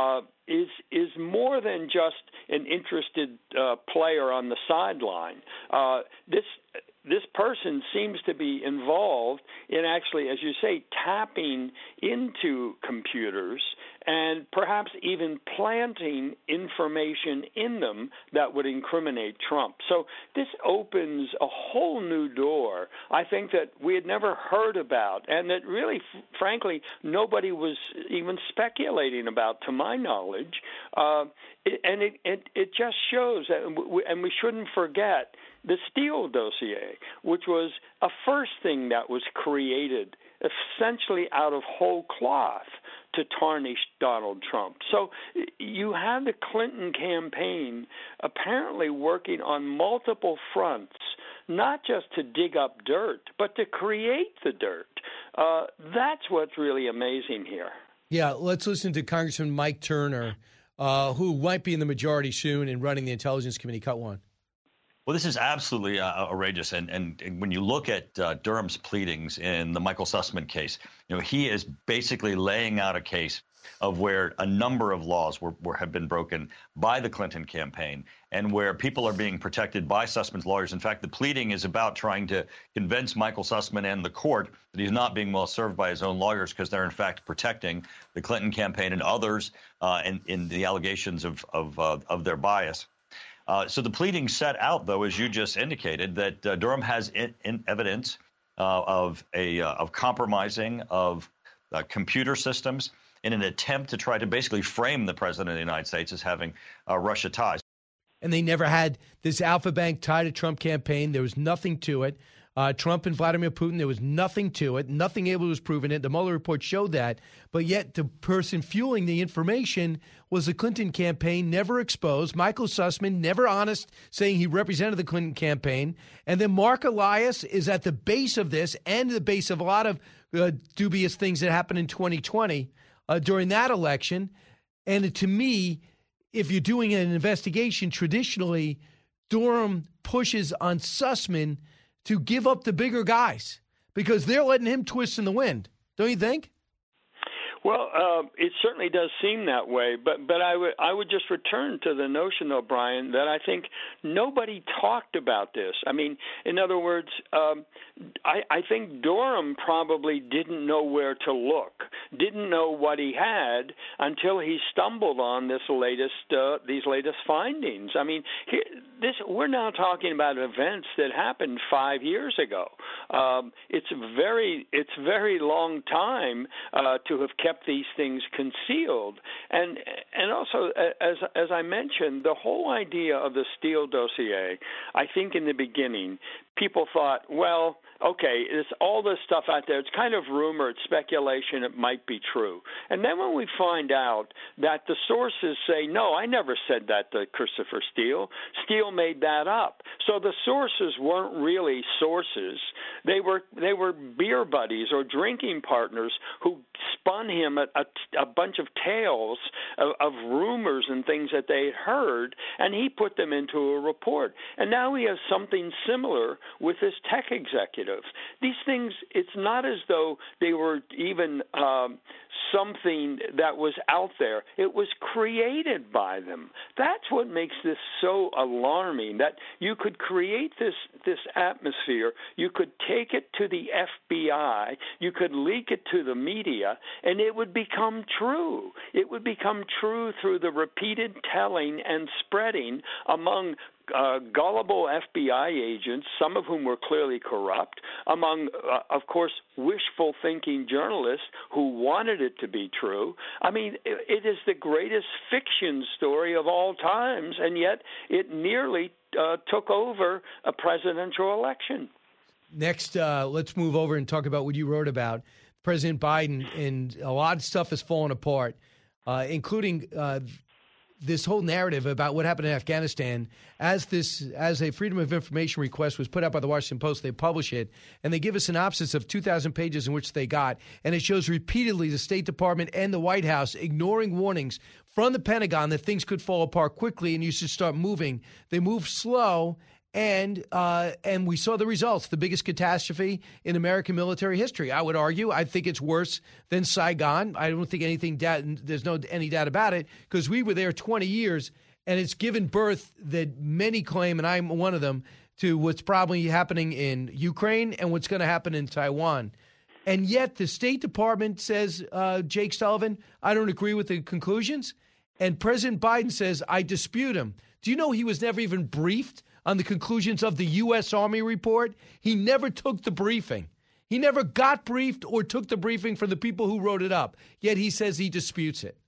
is more than just an interested player on the sideline. This person seems to be involved in actually, as you say, tapping into computers and perhaps even planting information in them that would incriminate Trump. So this opens a whole new door, I think, that we had never heard about, and that really, frankly, nobody was even speculating about, to my knowledge. It just shows that, and we shouldn't forget, the Steele dossier, which was a first thing that was created essentially out of whole cloth to tarnish Donald Trump. So you have the Clinton campaign apparently working on multiple fronts, not just to dig up dirt, but to create the dirt. That's what's really amazing here. Yeah, let's listen to Congressman Mike Turner, who might be in the majority soon and running the Intelligence Committee. Cut one. Well, this is absolutely outrageous, and when you look at Durham's pleadings in the Michael Sussman case, he is basically laying out a case of where a number of laws have been broken by the Clinton campaign, and where people are being protected by Sussman's lawyers. In fact, the pleading is about trying to convince Michael Sussman and the court that he's not being well served by his own lawyers, because they're in fact protecting the Clinton campaign and others in the allegations of their bias. So the pleading set out, though, as you just indicated, that Durham has evidence of compromising of computer systems in an attempt to try to basically frame the president of the United States as having Russia ties. And they never had this Alpha Bank tie to Trump campaign. There was nothing to it. Trump and Vladimir Putin, there was nothing to it. Nothing able was proven it. The Mueller report showed that. But yet the person fueling the information was the Clinton campaign, never exposed. Michael Sussman, never honest, saying he represented the Clinton campaign. And then Mark Elias is at the base of this and the base of a lot of dubious things that happened in 2020 during that election. And to me, if you're doing an investigation, traditionally, Durham pushes on Sussman to give up the bigger guys because they're letting him twist in the wind. Don't you think? Well, it certainly does seem that way, but I would just return to the notion, though, Brian, that I think nobody talked about this. I mean, in other words, I think Durham probably didn't know where to look, didn't know what he had until he stumbled on these latest findings. I mean, we're now talking about events that happened 5 years ago. It's very long time to have kept these things concealed, and also as I mentioned, the whole idea of the Steele dossier. I think in the beginning, people thought, well, okay, it's all this stuff out there. It's kind of rumor, it's speculation, it might be true. And then when we find out that the sources say, no, I never said that to Christopher Steele. Steele made that up. So the sources weren't really sources. They were beer buddies or drinking partners who spun him a bunch of tales of rumors and things that they had heard, and he put them into a report. And now he has something similar with his tech executives. These things, it's not as though they were even something that was out there. It was created by them. That's what makes this so alarming, that you could create this atmosphere, you could take it to the FBI, you could leak it to the media, and it would become true. It would become true through the repeated telling and spreading among gullible FBI agents, some of whom were clearly corrupt, among, of course, wishful-thinking journalists who wanted it to be true. I mean, it is the greatest fiction story of all times, and yet it nearly took over a presidential election. Next, let's move over and talk about what you wrote about President Biden, and a lot of stuff has fallen apart, including this whole narrative about what happened in Afghanistan. As a Freedom of Information request was put out by the Washington Post, they publish it, and they give a synopsis of 2,000 pages in which they got, and it shows repeatedly the State Department and the White House ignoring warnings from the Pentagon that things could fall apart quickly and you should start moving. They move slow, and we saw the results, the biggest catastrophe in American military history. I would argue, I think it's worse than Saigon. I don't think there's any doubt about it, because we were there 20 years, and it's given birth, that many claim, and I'm one of them, to what's probably happening in Ukraine and what's going to happen in Taiwan. And yet the State Department says, Jake Sullivan, I don't agree with the conclusions. And President Biden says, I dispute him. Do you know he was never even briefed on the conclusions of the U.S. Army report? He never took the briefing. He never got briefed or took the briefing from the people who wrote it up. Yet he says he disputes it.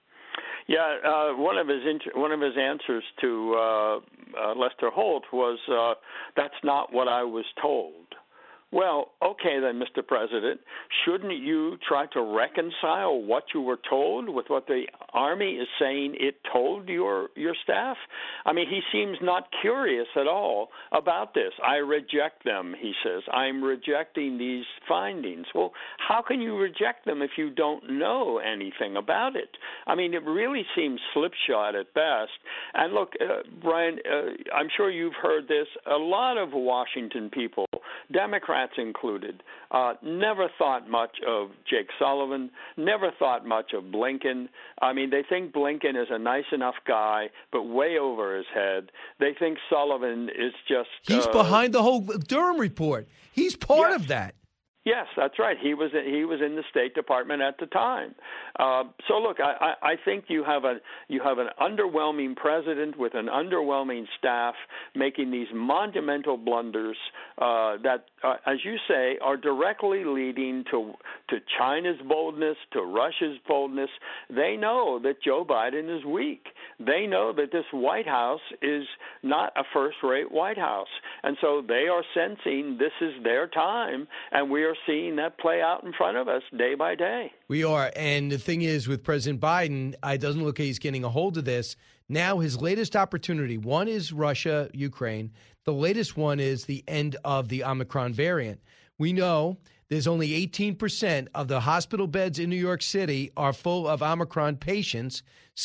Yeah, one of his answers to Lester Holt was, "That's not what I was told." Well, okay then, Mr. President, shouldn't you try to reconcile what you were told with what the Army is saying it told your staff? I mean, he seems not curious at all about this. I reject them, he says. I'm rejecting these findings. Well, how can you reject them if you don't know anything about it? I mean, it really seems slipshod at best. And look, Brian, I'm sure you've heard this. A lot of Washington people, Democrats included, never thought much of Jake Sullivan, never thought much of Blinken. I mean, they think Blinken is a nice enough guy, but way over his head. They think Sullivan is just... He's behind the whole Durham report. He's part of that. Yes, that's right. He was in the State Department at the time. So look, I think you have an underwhelming president with an underwhelming staff making these monumental blunders that, as you say, are directly leading to China's boldness, to Russia's boldness. They know that Joe Biden is weak. They know that this White House is not a first-rate White House. And so they are sensing this is their time, and we are seeing that play out in front of us day by day. We are. And the thing is, with President Biden, it doesn't look like he's getting a hold of this. Now his latest opportunity, one is Russia, Ukraine. The latest one is the end of the Omicron variant. We know there's only 18% of the hospital beds in New York City are full of Omicron patients,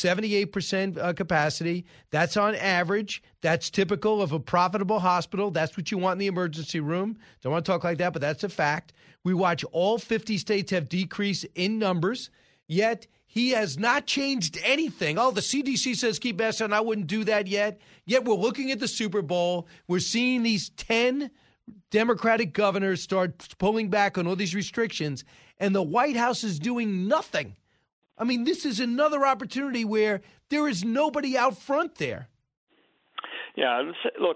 78% capacity. That's on average. That's typical of a profitable hospital. That's what you want in the emergency room. Don't want to talk like that, but that's a fact. We watch all 50 states have decreased in numbers, yet he has not changed anything. Oh, the CDC says keep masks on. I wouldn't do that yet. Yet we're looking at the Super Bowl. We're seeing these 10 Democratic governors start pulling back on all these restrictions, and the White House is doing nothing. I mean, this is another opportunity where there is nobody out front there. Yeah, look,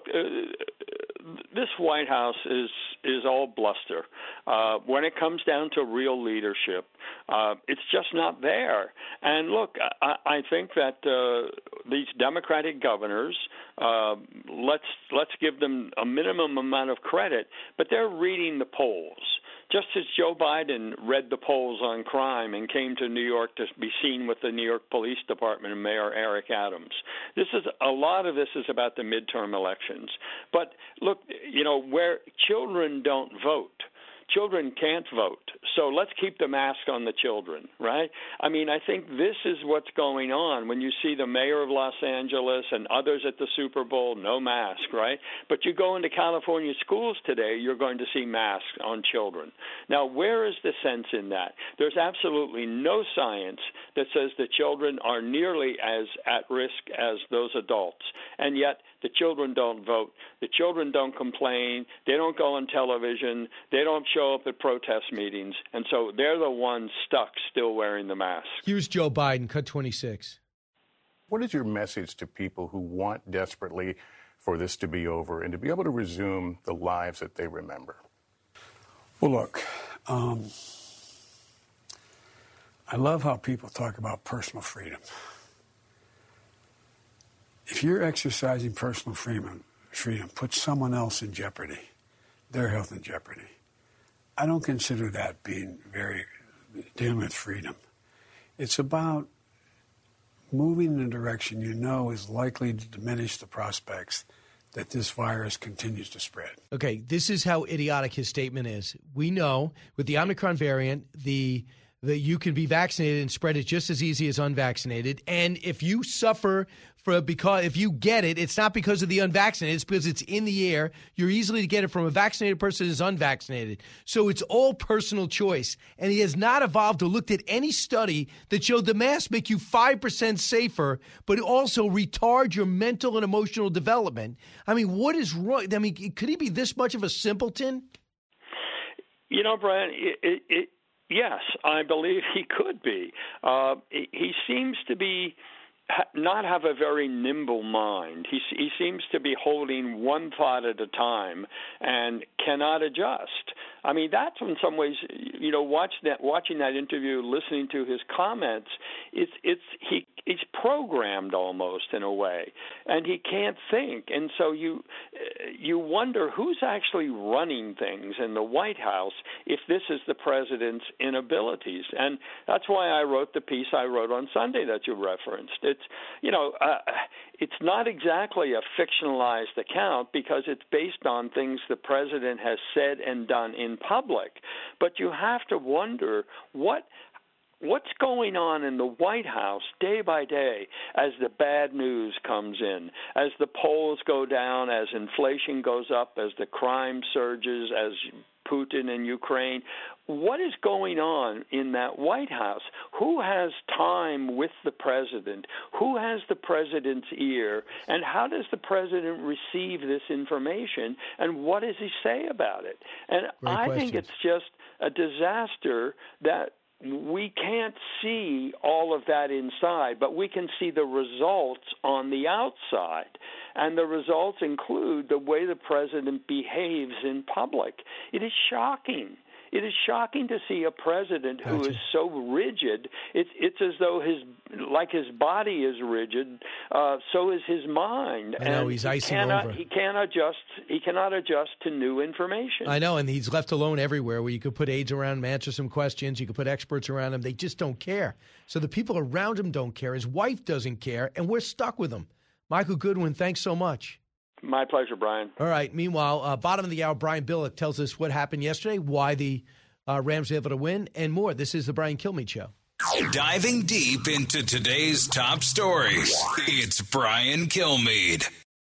this White House is all bluster. When it comes down to real leadership, it's just not there. And look, I think that these Democratic governors, let's give them a minimum amount of credit, but they're reading the polls. Just as Joe Biden read the polls on crime and came to New York to be seen with the New York Police Department and Mayor Eric Adams. A lot of this is about the midterm elections. But look, where children don't vote, children can't vote. So let's keep the mask on the children, right? I mean, I think this is what's going on when you see the mayor of Los Angeles and others at the Super Bowl, no mask, right? But you go into California schools today, you're going to see masks on children. Now, where is the sense in that? There's absolutely no science that says the children are nearly as at risk as those adults. And yet the children don't vote. The children don't complain. They don't go on television. They don't show up at protest meetings. And so they're the ones stuck still wearing the mask. Here's Joe Biden, cut 26. What is your message to people who want desperately for this to be over and to be able to resume the lives that they remember? Well, look, I love how people talk about personal freedom. If you're exercising personal freedom puts someone else in jeopardy, their health in jeopardy. I don't consider that dealing with freedom. It's about moving in a direction you know is likely to diminish the prospects that this virus continues to spread. Okay, this is how idiotic his statement is. We know with the Omicron variant, that you can be vaccinated and spread it just as easy as unvaccinated. And if you suffer if you get it, it's not because of the unvaccinated, it's because it's in the air. You're easily to get it from a vaccinated person as unvaccinated. So it's all personal choice. And he has not evolved or looked at any study that showed the masks make you 5% safer, but also retard your mental and emotional development. I mean, what is wrong? I mean, could he be this much of a simpleton? Brian, yes, I believe he could be. He seems to be not have a very nimble mind. He seems to be holding one thought at a time and cannot adjust. I mean, that's in some ways, watching that interview, listening to his comments, he's programmed almost in a way, and he can't think. And so you wonder who's actually running things in the White House if this is the president's inabilities. And that's why I wrote the piece I wrote on Sunday that you referenced. It's not exactly a fictionalized account because it's based on things the president has said and done in public. But you have to wonder what's going on in the White House day by day as the bad news comes in, as the polls go down, as inflation goes up, as the crime surges, as Putin and Ukraine. What is going on in that White House? Who has time with the president? Who has the president's ear? And how does the president receive this information? And what does he say about it? And I think it's just a disaster that we can't see all of that inside, but we can see the results on the outside. And the results include the way the president behaves in public. It is shocking. It is shocking to see a president who is so rigid. It's as though his body is rigid, so is his mind. I know, he's icing over. He cannot adjust to new information. I know, and he's left alone everywhere where you could put aides around him, answer some questions. You could put experts around him. They just don't care. So the people around him don't care. His wife doesn't care, and we're stuck with him. Michael Goodwin, thanks so much. My pleasure, Brian. All right. Meanwhile, bottom of the hour, Brian Billick tells us what happened yesterday, why the Rams were able to win, and more. This is the Brian Kilmeade Show. Diving deep into today's top stories, it's Brian Kilmeade.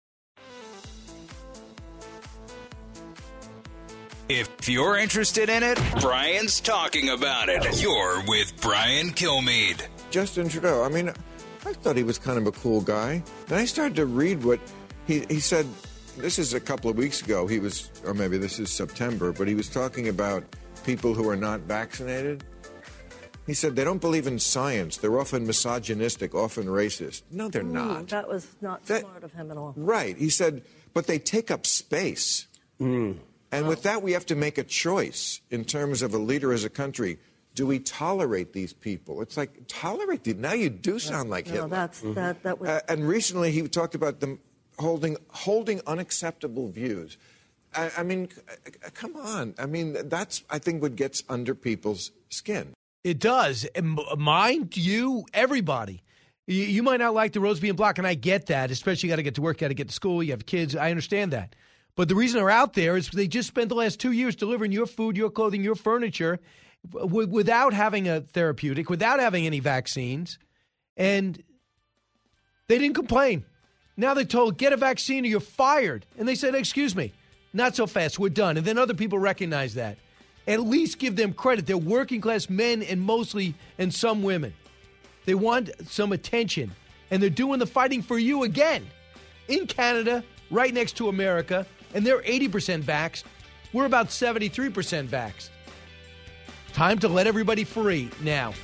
If you're interested in it, Brian's talking about it. You're with Brian Kilmeade. Justin Trudeau, I mean, I thought he was kind of a cool guy. Then I started to read what he said. This is a couple of weeks ago. He was, or maybe this is September, but he was talking about people who are not vaccinated. He said they don't believe in science. They're often misogynistic, often racist. No, they're not. That was not smart of him at all. Right. He said, but they take up space. And with that, we have to make a choice in terms of a leader as a country. Do we tolerate these people? It's like, tolerate them. Now you do sound like Hitler. That was... and recently he talked about them holding unacceptable views. I mean, come on. I mean, that's, I think, what gets under people's skin. It does. Mind you, everybody. You might not like the roads being blocked, and I get that, especially you got to get to work, you got to get to school, you have kids. I understand that. But the reason they're out there is they just spent the last 2 years delivering your food, your clothing, your furniture without having a therapeutic, without having any vaccines, and they didn't complain. Now they're told, get a vaccine or you're fired. And they said, excuse me, not so fast, we're done. And then other people recognize that. At least give them credit. They're working class men and some women. They want some attention. And they're doing the fighting for you again. In Canada, right next to America, and they're 80% vaxxed. We're about 73% vaxxed. Time to let everybody free now.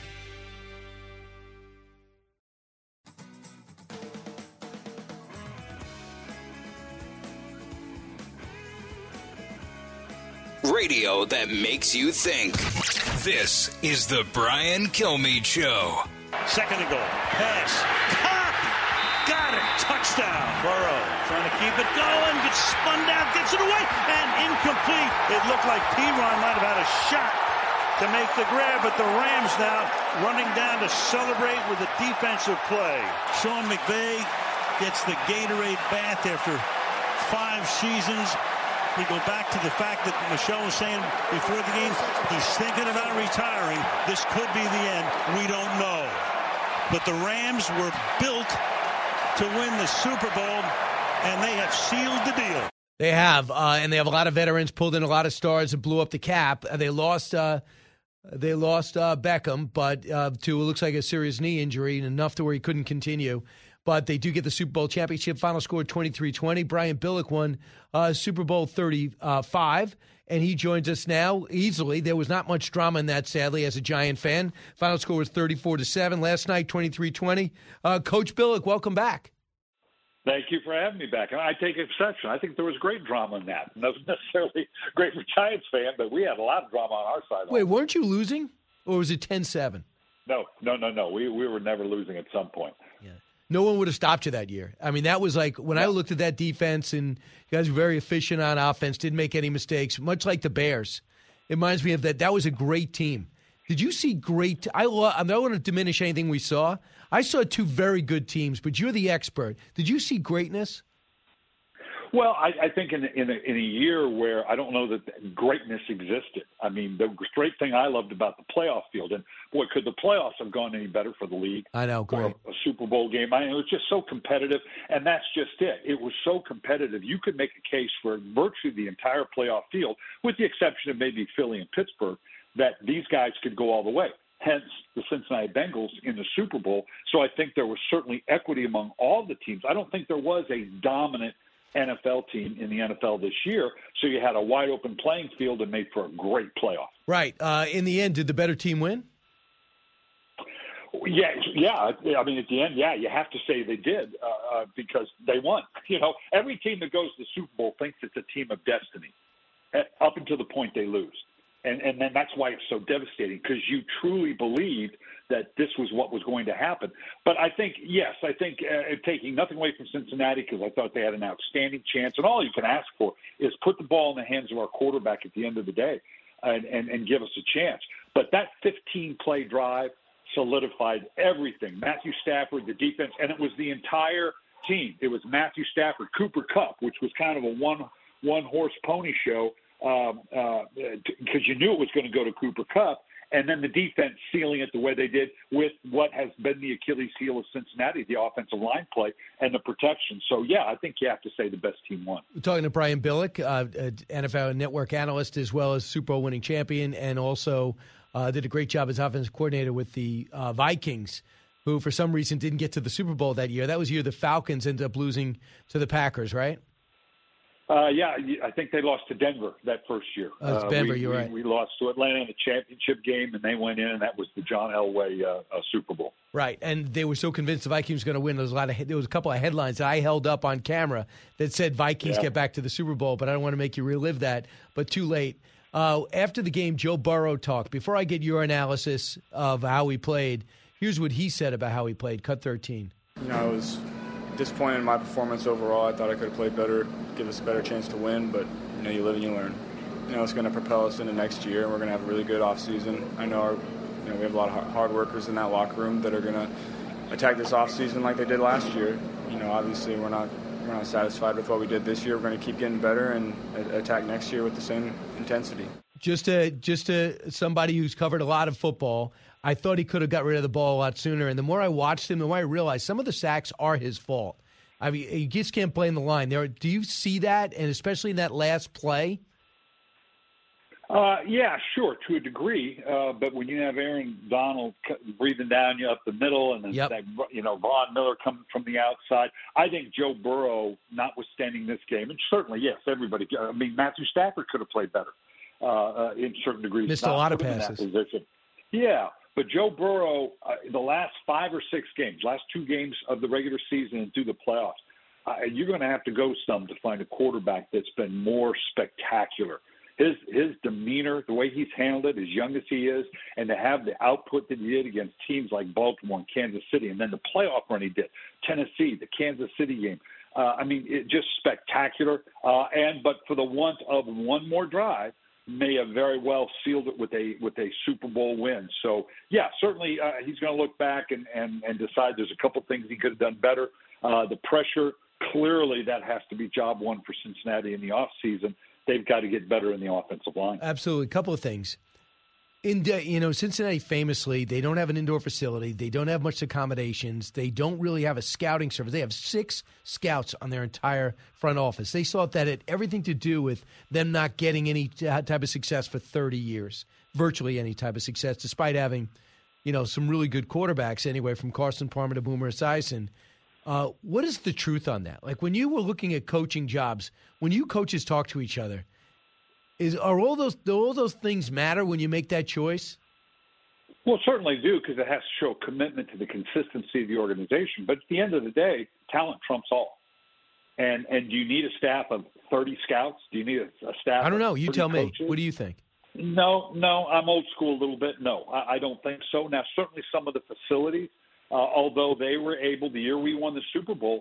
Radio that makes you think. This is the Brian Kilmeade Show. Second and goal. Pass. Caught. Got it. Touchdown. Burrow trying to keep it going. Gets spun down. Gets it away. And incomplete. It looked like P-Ron might have had a shot to make the grab, but the Rams now running down to celebrate with a defensive play. Sean McVay gets the Gatorade bath after 5 seasons. We go back to the fact that Michelle was saying before the game, he's thinking about retiring. This could be the end. We don't know. But the Rams were built to win the Super Bowl, and they have sealed the deal. They have, and they have a lot of veterans, pulled in a lot of stars and blew up the cap. They lost Beckham, but to what looks like a serious knee injury, enough to where he couldn't continue. But they do get the Super Bowl championship. Final score 23-20. Brian Billick won Super Bowl 35, and he joins us now easily. There was not much drama in that, sadly, as a Giant fan. Final score was 34-7. Last night, 23-20. Coach Billick, welcome back. Thank you for having me back. I take exception. I think there was great drama in that. It wasn't necessarily great for Giants fan, but we had a lot of drama on our side. Wait, weren't you losing, or was it 10-7? No. We were never losing at some point. Yeah. No one would have stopped you that year. I mean, that was like when I looked at that defense, and you guys were very efficient on offense, didn't make any mistakes, much like the Bears. It reminds me of that. That was a great team. Did you see great – I don't want to diminish anything we saw. I saw 2 very good teams, but you're the expert. Did you see greatness? Well, I think in a year where I don't know that greatness existed. I mean, the great thing I loved about the playoff field, and boy, could the playoffs have gone any better for the league? I know, great. A Super Bowl game. I mean, it was just so competitive, and that's just it. It was so competitive. You could make a case for virtually the entire playoff field, with the exception of maybe Philly and Pittsburgh, that these guys could go all the way. Hence, the Cincinnati Bengals in the Super Bowl. So I think there was certainly equity among all the teams. I don't think there was a dominant NFL team in the NFL this year, so you had a wide-open playing field and made for a great playoff. Right. In the end, did the better team win? Yeah. I mean, at the end, you have to say they did because they won. Every team that goes to the Super Bowl thinks it's a team of destiny up until the point they lose. And then that's why it's so devastating, because you truly believed that this was what was going to happen. But I think, taking nothing away from Cincinnati, because I thought they had an outstanding chance, and all you can ask for is put the ball in the hands of our quarterback at the end of the day and give us a chance. But that 15-play drive solidified everything. Matthew Stafford, the defense, and it was the entire team. It was Matthew Stafford, Cooper Kupp, which was kind of a one-horse pony show, because you knew it was going to go to Cooper Kupp, and then the defense sealing it the way they did with what has been the Achilles heel of Cincinnati, the offensive line play and the protection. So, I think you have to say the best team won. We're talking to Brian Billick, NFL Network analyst as well as Super Bowl winning champion, and also did a great job as offensive coordinator with the Vikings, who for some reason didn't get to the Super Bowl that year. That was the year the Falcons ended up losing to the Packers, right? I think they lost to Denver that first year. Denver, you're right. We lost to Atlanta in the championship game, and they went in, and that was the John Elway Super Bowl. Right, and they were so convinced the Vikings were going to win. There was a couple of headlines that I held up on camera that said Vikings get back to the Super Bowl, but I don't want to make you relive that, but too late. After the game, Joe Burrow talked. Before I get your analysis of how he played, here's what he said about how he played. Cut 13. I was disappointed in my performance overall. I thought I could have played better, give us a better chance to win, but you live and you learn. It's going to propel us into next year, and we're going to have a really good offseason. I know we have a lot of hard workers in that locker room that are going to attack this offseason like they did last year. Obviously we're not satisfied with what we did this year. We're going to keep getting better and attack next year with the same intensity. Just to somebody who's covered a lot of football, I thought he could have got rid of the ball a lot sooner. And the more I watched him, the more I realized some of the sacks are his fault. I mean, he just can't play in the line. Do you see that, and especially in that last play? Yeah, sure, to a degree. But when you have Aaron Donald breathing down you up the middle, and then Von Miller coming from the outside, I think Joe Burrow, notwithstanding this game, and certainly, yes, everybody. I mean, Matthew Stafford could have played better in certain degrees. Missed a lot of passes. Yeah. But Joe Burrow, the last 5 or 6 games, last 2 games of the regular season and through the playoffs, you're going to have to go some to find a quarterback that's been more spectacular. His demeanor, the way he's handled it, as young as he is, and to have the output that he did against teams like Baltimore and Kansas City, and then the playoff run he did, Tennessee, the Kansas City game. It just spectacular. But for the want of one more drive, may have very well sealed it with a Super Bowl win. So, certainly he's going to look back and decide there's a couple things he could have done better. The pressure, clearly that has to be job one for Cincinnati in the offseason. They've got to get better in the offensive line. Absolutely. A couple of things. Cincinnati famously, they don't have an indoor facility. They don't have much accommodations. They don't really have a scouting service. They have 6 scouts on their entire front office. They thought that had everything to do with them not getting any type of success for 30 years, virtually any type of success, despite having, some really good quarterbacks anyway, from Carson Palmer to Boomer Esiason. What is the truth on that? Like when you were looking at coaching jobs, when you coaches talk to each other, do all those things matter when you make that choice? Well, certainly do, because it has to show commitment to the consistency of the organization. But at the end of the day, talent trumps all. And do you need a staff of 30 scouts? Do you need a staff? I don't know. You tell me. Coaches? What do you think? No, I'm old school a little bit. No, I don't think so. Now, certainly some of the facilities, although they were able, the year we won the Super Bowl,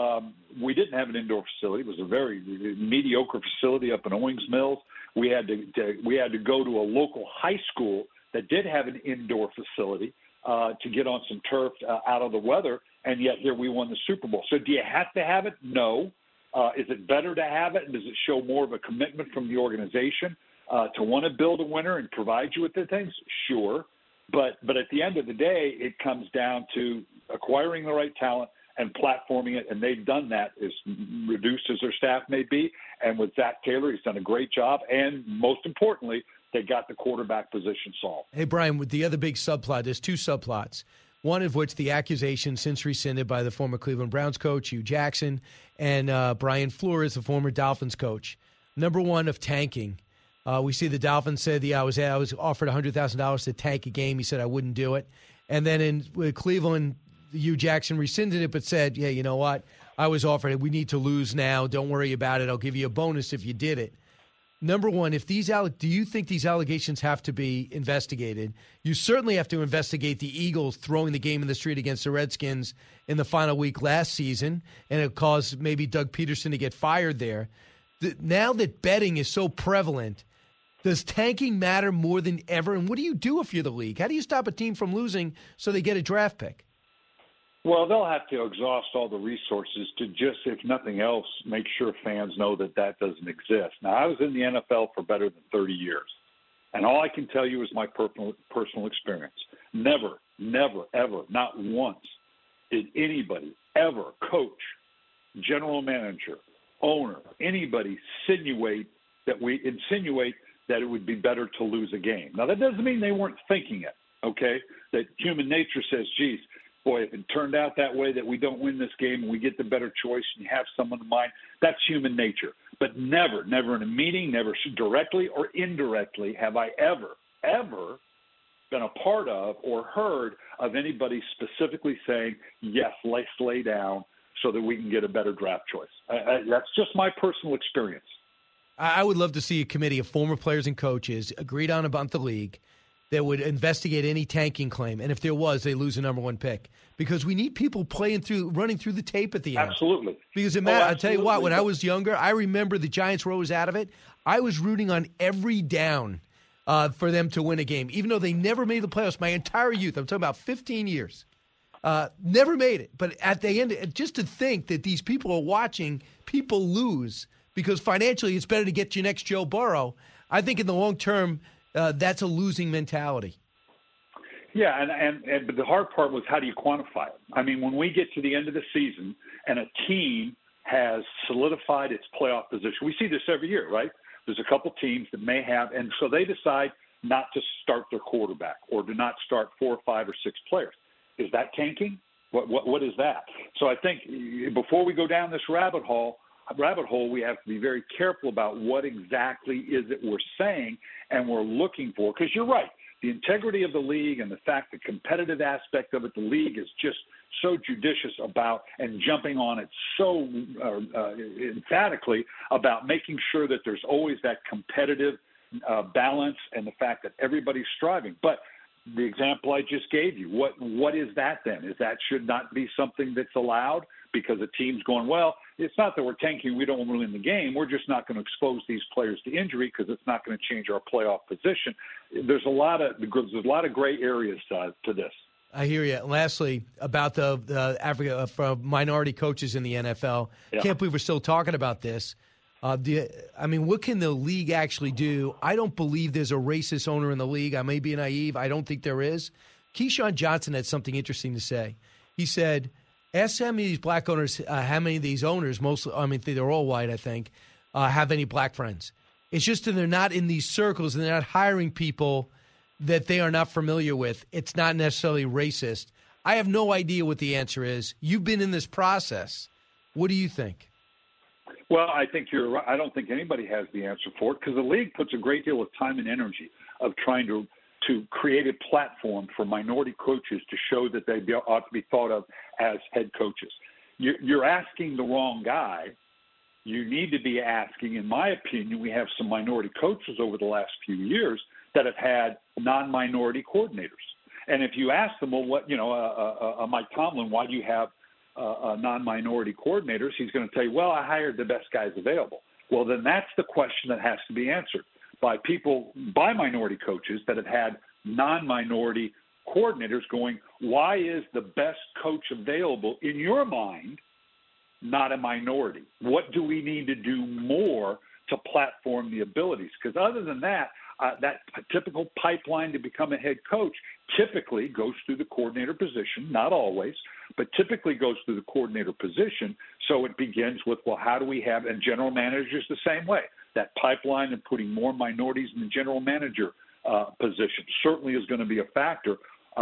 we didn't have an indoor facility. It was a very mediocre facility up in Owings Mills. We had to go to a local high school that did have an indoor facility to get on some turf out of the weather, and yet here we won the Super Bowl. So do you have to have it? No. Is it better to have it, and does it show more of a commitment from the organization to want to build a winner and provide you with the things? Sure. But at the end of the day, it comes down to acquiring the right talent and platforming it, and they've done that, as reduced as their staff may be. And with Zach Taylor, he's done a great job. And most importantly, they got the quarterback position solved. Hey, Brian, with the other big subplot, there's 2 subplots, one of which the accusation since rescinded by the former Cleveland Browns coach, Hugh Jackson, and Brian Flores, the former Dolphins coach. Number 1 of tanking. We see the Dolphins said I was offered $100,000 to tank a game. He said I wouldn't do it. And then with Cleveland, Hugh Jackson rescinded it but said, yeah, you know what? I was offered it. We need to lose now. Don't worry about it. I'll give you a bonus if you did it. Number one, if do you think these allegations have to be investigated? You certainly have to investigate the Eagles throwing the game in the street against the Redskins in the final week last season, and it caused maybe Doug Peterson to get fired there. Now that betting is so prevalent, does tanking matter more than ever? And what do you do if you're the league? How do you stop a team from losing so they get a draft pick? Well, they'll have to exhaust all the resources to just, if nothing else, make sure fans know that that doesn't exist. Now, I was in the NFL for better than 30 years, and all I can tell you is my personal experience. Never, ever, not once did anybody ever, coach, general manager, owner, anybody insinuate that it would be better to lose a game. Now, that doesn't mean they weren't thinking it, okay? That human nature says, geez, boy, if it turned out that way that we don't win this game and we get the better choice and you have someone in mind, that's human nature. But never in a meeting, never directly or indirectly have I ever been a part of or heard of anybody specifically saying, yes, let's lay down so that we can get a better draft choice. That's just my personal experience. I would love to see a committee of former players and coaches agreed on about the league that would investigate any tanking claim. And if there was, they lose a number one pick. Because we need people running through the tape at the end. Absolutely. Because I'll tell you what, when I was younger, I remember the Giants were always out of it. I was rooting on every down for them to win a game, even though they never made the playoffs my entire youth. I'm talking about 15 years. Never made it. But at the end, just to think that these people are watching people lose because financially it's better to get your next Joe Burrow, I think in the long term, that's a losing mentality. Yeah, but the hard part was how do you quantify it? I mean, when we get to the end of the season and a team has solidified its playoff position, we see this every year, right? There's a couple teams that may have, and so they decide not to start their quarterback or to not start 4 or 5 or 6 players. Is that tanking? What is that? So I think before we go down this rabbit hole, we have to be very careful about what exactly is it we're saying and we're looking for. Because you're right, the integrity of the league and the fact the competitive aspect of it, the league is just so judicious about and jumping on it so emphatically about making sure that there's always that competitive balance and the fact that everybody's striving. But the example I just gave you, what is that then? Is that should not be something that's allowed because a team's going, well, it's not that we're tanking, we don't want to win the game. We're just not going to expose these players to injury because it's not going to change our playoff position. There's a lot of gray areas to this. I hear you. Lastly, about the Africa minority coaches in the NFL, yeah. Can't believe we're still talking about this. What can the league actually do? I don't believe there's a racist owner in the league. I may be naive. I don't think there is. Keyshawn Johnson had something interesting to say. He said, ask some of these black owners, how many of these owners, they're all white, I think, have any black friends. It's just that they're not in these circles and they're not hiring people that they are not familiar with. It's not necessarily racist. I have no idea what the answer is. You've been in this process. What do you think? Well, I think you're right. I don't think anybody has the answer for it because the league puts a great deal of time and energy of trying to create a platform for minority coaches to show that they ought to be thought of as head coaches. You're asking the wrong guy. You need to be asking, in my opinion, we have some minority coaches over the last few years that have had non-minority coordinators. And if you ask them, well, Mike Tomlin, why do you have non-minority coordinators? He's going to tell you, well, I hired the best guys available. Well, then that's the question that has to be answered by minority coaches that have had non-minority coordinators going, why is the best coach available in your mind not a minority? What do we need to do more to platform the abilities? Because other than that, that typical pipeline to become a head coach typically goes through the coordinator position, not always, but typically goes through the coordinator position. So it begins with, well, how do we have, and general managers the same way, that pipeline and putting more minorities in the general manager position certainly is going to be a factor.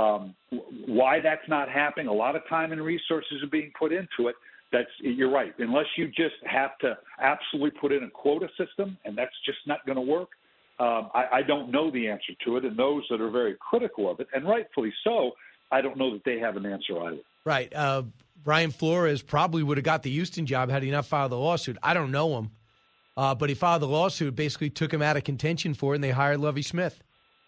Why that's not happening, a lot of time and resources are being put into it. You're right. Unless you just have to absolutely put in a quota system, and that's just not going to work, I don't know the answer to it. And those that are very critical of it, and rightfully so, I don't know that they have an answer either. Right. Brian Flores probably would have got the Houston job had he not filed the lawsuit. I don't know him. But he filed the lawsuit, basically took him out of contention for it, and they hired Lovie Smith.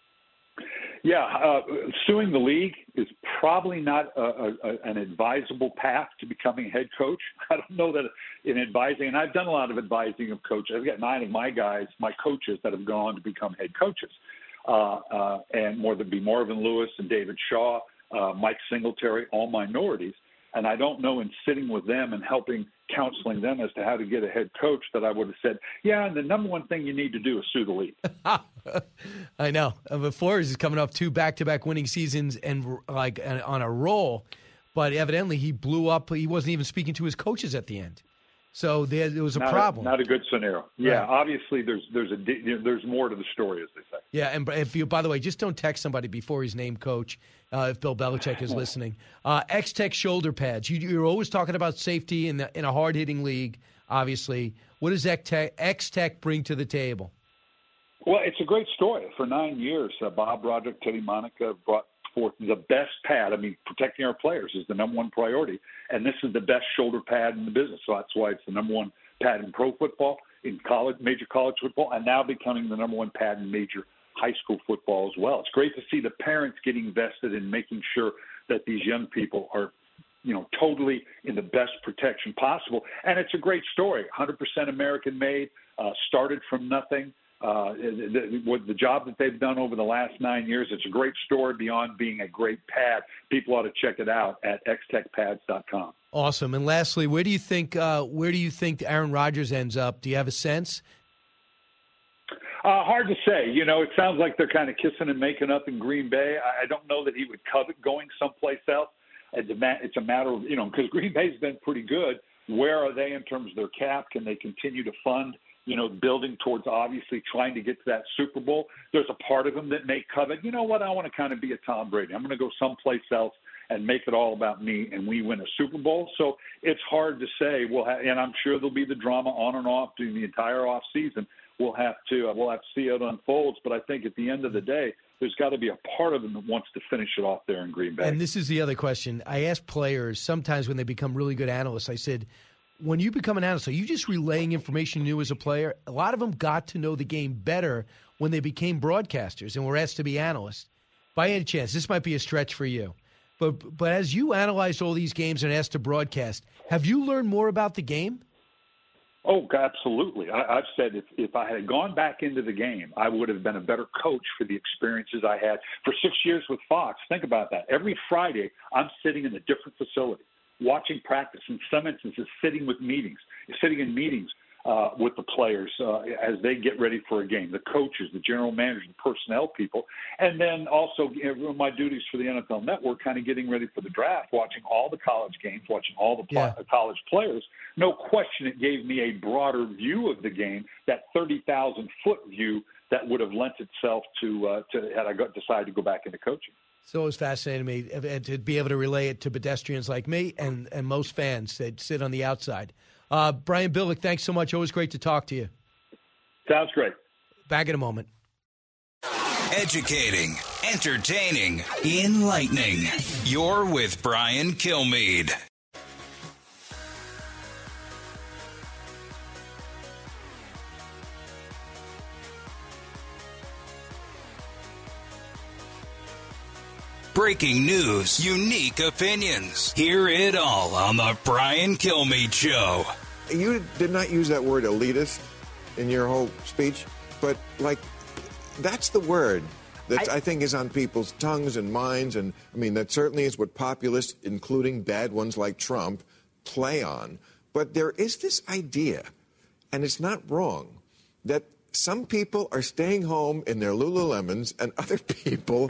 Yeah, suing the league is probably not an advisable path to becoming a head coach. I don't know that in advising, and I've done a lot of advising of coaches. I've got 9 of my guys, my coaches, that have gone on to become head coaches, and more than Marvin Lewis and David Shaw, Mike Singletary, all minorities. And I don't know, in sitting with them and counseling them as to how to get a head coach, that I would have said, yeah, and the number one thing you need to do is sue the league. I know. But Flores is coming off 2 back-to-back winning seasons and on a roll. But evidently he blew up. He wasn't even speaking to his coaches at the end. So there was a problem. Not a good scenario. Yeah, right. Obviously there's more to the story, as they say. Yeah, and if you, by the way, just don't text somebody before he's named coach. If Bill Belichick is listening, X-Tech shoulder pads. You're always talking about safety in a hard-hitting league. Obviously, what does X-Tech bring to the table? Well, it's a great story. For 9 years, Bob Roderick, Teddy Monica brought forth the best pad. I mean, protecting our players is the number one priority, and this is the best shoulder pad in the business. So that's why it's the number one pad in pro football, in major college football, and now becoming the number one pad in major high school football as well. It's great to see the parents getting invested in making sure that these young people are, totally in the best protection possible. And it's a great story. 100% American made, started from nothing. The job that they've done over the last 9 years, it's a great story beyond being a great pad. People ought to check it out at xtechpads.com. Awesome. And lastly, where do you think Aaron Rodgers ends up? Do you have a sense? Hard to say. It sounds like they're kind of kissing and making up in Green Bay. I don't know that he would covet going someplace else. It's a matter of, because Green Bay's been pretty good. Where are they in terms of their cap? Can they continue to fund, building towards obviously trying to get to that Super Bowl? There's a part of them that may covet, I want to kind of be a Tom Brady. I'm going to go someplace else and make it all about me, and we win a Super Bowl. So it's hard to say. And I'm sure there'll be the drama on and off during the entire off season. We'll have to see how it unfolds. But I think at the end of the day, there's got to be a part of them that wants to finish it off there in Green Bay. And this is the other question. I ask players sometimes when they become really good analysts, I said, when you become an analyst, are you just relaying information new as a player? A lot of them got to know the game better when they became broadcasters and were asked to be analysts. By any chance, this might be a stretch for you. But as you analyzed all these games and asked to broadcast, have you learned more about the game? Oh, absolutely. I've said if I had gone back into the game, I would have been a better coach for the experiences I had for 6 years with Fox. Think about that. Every Friday, I'm sitting in a different facility, watching practice, in some instances sitting in meetings with the players as they get ready for a game, the coaches, the general managers, the personnel people, and then also my duties for the NFL Network, kind of getting ready for the draft, watching all the college games, watching all the college players. No question it gave me a broader view of the game, that 30,000-foot view that would have lent itself to had I decided to go back into coaching. So it was fascinating to me to be able to relay it to pedestrians like me and most fans that sit on the outside. Brian Billick, thanks so much. Always great to talk to you. Sounds great. Back in a moment. Educating, entertaining, enlightening. You're with Brian Kilmeade. Breaking news, unique opinions. Hear it all on the Brian Kilmeade Show. You did not use that word elitist in your whole speech, but that's the word that I think is on people's tongues and minds, and I mean that certainly is what populists, including bad ones like Trump, play on. But there is this idea, and it's not wrong, that some people are staying home in their Lululemons and other people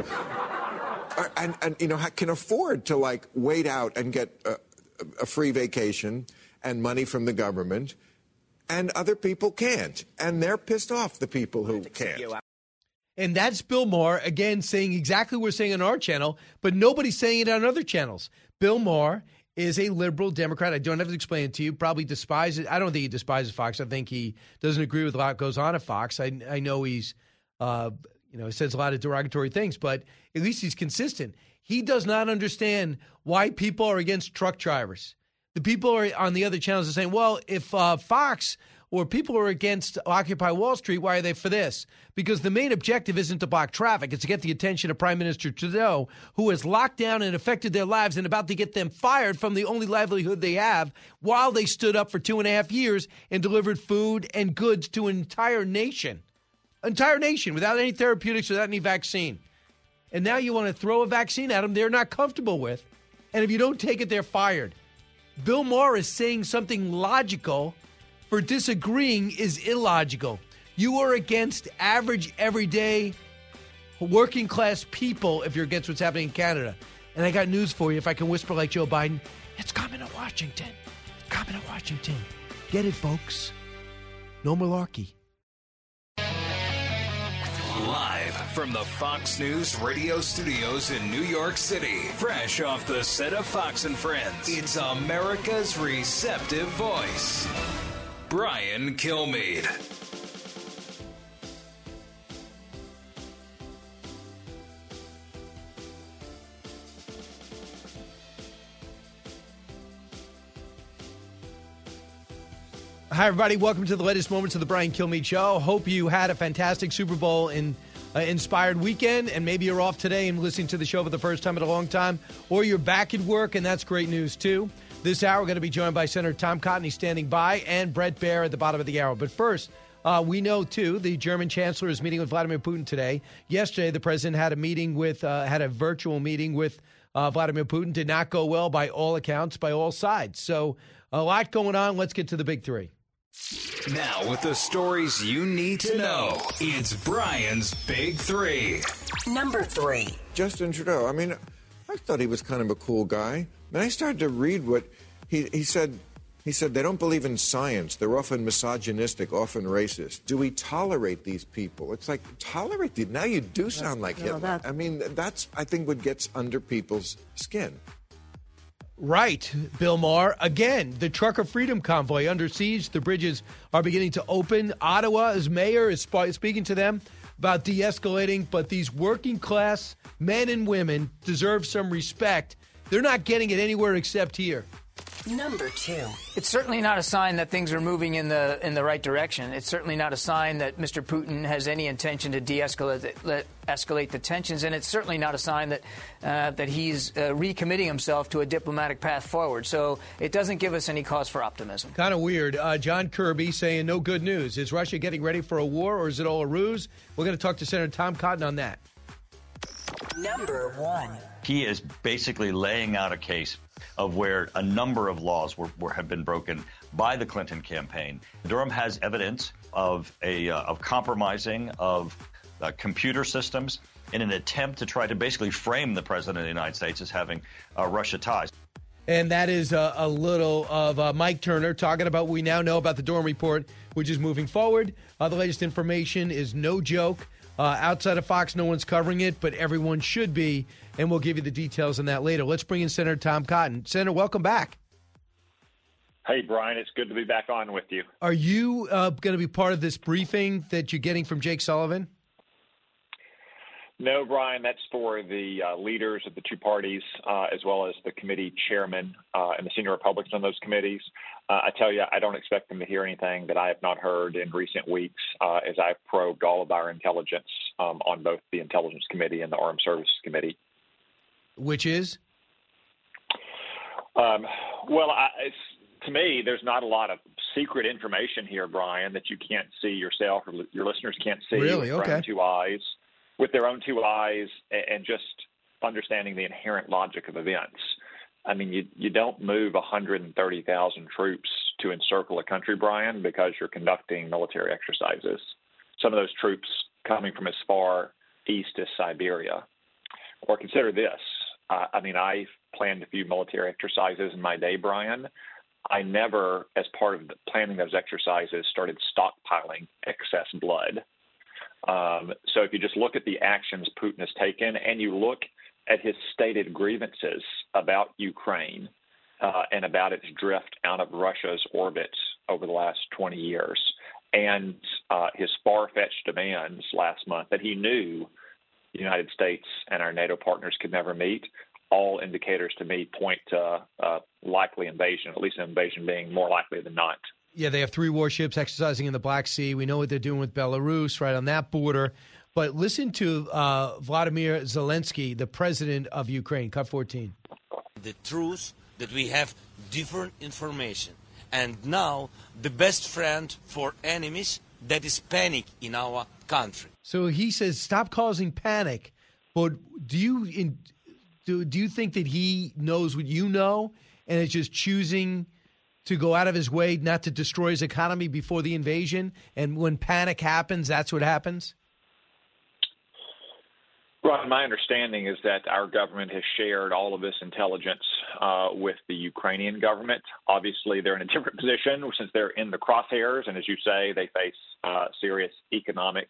can afford to wait out and get a free vacation and money from the government, and other people can't, and they're pissed off, the people who can't. And that's Bill Maher, again, saying exactly what we're saying on our channel, but nobody's saying it on other channels. Bill Maher is a liberal Democrat. I don't have to explain it to you. Probably despises. I don't think he despises Fox. I think he doesn't agree with a lot that goes on at Fox. I know he's he says a lot of derogatory things, but at least he's consistent. He does not understand why people are against truck drivers. The people are on the other channels are saying, well, if Fox or people are against Occupy Wall Street, why are they for this? Because the main objective isn't to block traffic. It's to get the attention of Prime Minister Trudeau, who has locked down and affected their lives and about to get them fired from the only livelihood they have while they stood up for 2.5 years and delivered food and goods to an entire nation. Entire nation without any therapeutics, without any vaccine. And now you want to throw a vaccine at them they're not comfortable with. And if you don't take it, they're fired. Bill Maher is saying something logical for disagreeing is illogical. You are against average, everyday, working class people if you're against what's happening in Canada. And I got news for you. If I can whisper like Joe Biden, it's coming to Washington. It's coming to Washington. Get it, folks. No malarkey. Live from the Fox News radio studios in New York City, fresh off the set of Fox and Friends, it's America's receptive voice, Brian Kilmeade. Hi, everybody. Welcome to the latest moments of the Brian Kilmeade Show. Hope you had a fantastic Super Bowl inspired weekend, and maybe you're off today and listening to the show for the first time in a long time, or you're back at work, and that's great news, too. This hour, we're going to be joined by Senator Tom Cotton. He's standing by, and Bret Baier at the bottom of the hour. But first, we know, too, the German chancellor is meeting with Vladimir Putin today. Yesterday, the president had a virtual meeting with Vladimir Putin. Did not go well by all accounts, by all sides. So a lot going on. Let's get to the big three. Now, with the stories you need to know, it's Brian's Big Three. Number 3. Justin Trudeau. I mean, I thought he was kind of a cool guy. Then I started to read what he said. He said they don't believe in science. They're often misogynistic, often racist. Do we tolerate these people? It's like, tolerate them. Now you do sound like Hitler. I mean, that's, I think, what gets under people's skin. Right, Bill Maher. Again, the Trucker Freedom Convoy under siege. The bridges are beginning to open. Ottawa's mayor is speaking to them about de-escalating, but these working class men and women deserve some respect. They're not getting it anywhere except here. Number 2. It's certainly not a sign that things are moving in the right direction. It's certainly not a sign that Mr. Putin has any intention to escalate the tensions, and it's certainly not a sign that he's recommitting himself to a diplomatic path forward. So it doesn't give us any cause for optimism. Kind of weird. John Kirby saying no good news. Is Russia getting ready for a war, or is it all a ruse? We're going to talk to Senator Tom Cotton on that. Number 1. He is basically laying out a case of where a number of laws have been broken by the Clinton campaign. Durham has evidence of compromising of computer systems in an attempt to try to basically frame the president of the United States as having Russia ties. And that is a little of Mike Turner talking about what we now know about the Durham report, which is moving forward. The latest information is no joke. Outside of Fox, no one's covering it, but everyone should be, and we'll give you the details on that later. Let's bring in Senator Tom Cotton. Senator, welcome back. Hey, Brian, it's good to be back on with you. Are you going to be part of this briefing that you're getting from Jake Sullivan? No, Brian, that's for the leaders of the two parties, as well as the committee chairman and the senior Republicans on those committees. I tell you, I don't expect them to hear anything that I have not heard in recent weeks as I've probed all of our intelligence on both the Intelligence Committee and the Armed Services Committee. Which is? To me, there's not a lot of secret information here, Brian, that you can't see yourself or your listeners can't see really? with Okay. their own 2 eyes. With their own 2 eyes and just understanding the inherent logic of events. I mean, you don't move 130,000 troops to encircle a country, Brian, because you're conducting military exercises. Some of those troops coming from as far east as Siberia. Or consider this. I've planned a few military exercises in my day, Brian. I never, as part of planning those exercises, started stockpiling excess blood. So if you just look at the actions Putin has taken and you look at his stated grievances about Ukraine and about its drift out of Russia's orbit over the last 20 years, and his far-fetched demands last month that he knew the United States and our NATO partners could never meet, all indicators to me point to likely invasion, at least an invasion being more likely than not. Yeah, they have 3 warships exercising in the Black Sea. We know what they're doing with Belarus right on that border. But listen to Vladimir Zelensky, the president of Ukraine. Cut 14. The truth that we have different information. And now the best friend for enemies, that is panic in our country. So he says, stop causing panic. But do you think that he knows what you know and is just choosing to go out of his way not to destroy his economy before the invasion? And when panic happens, that's what happens? Right. My understanding is that our government has shared all of this intelligence with the Ukrainian government. Obviously, they're in a different position since they're in the crosshairs. And as you say, they face serious economic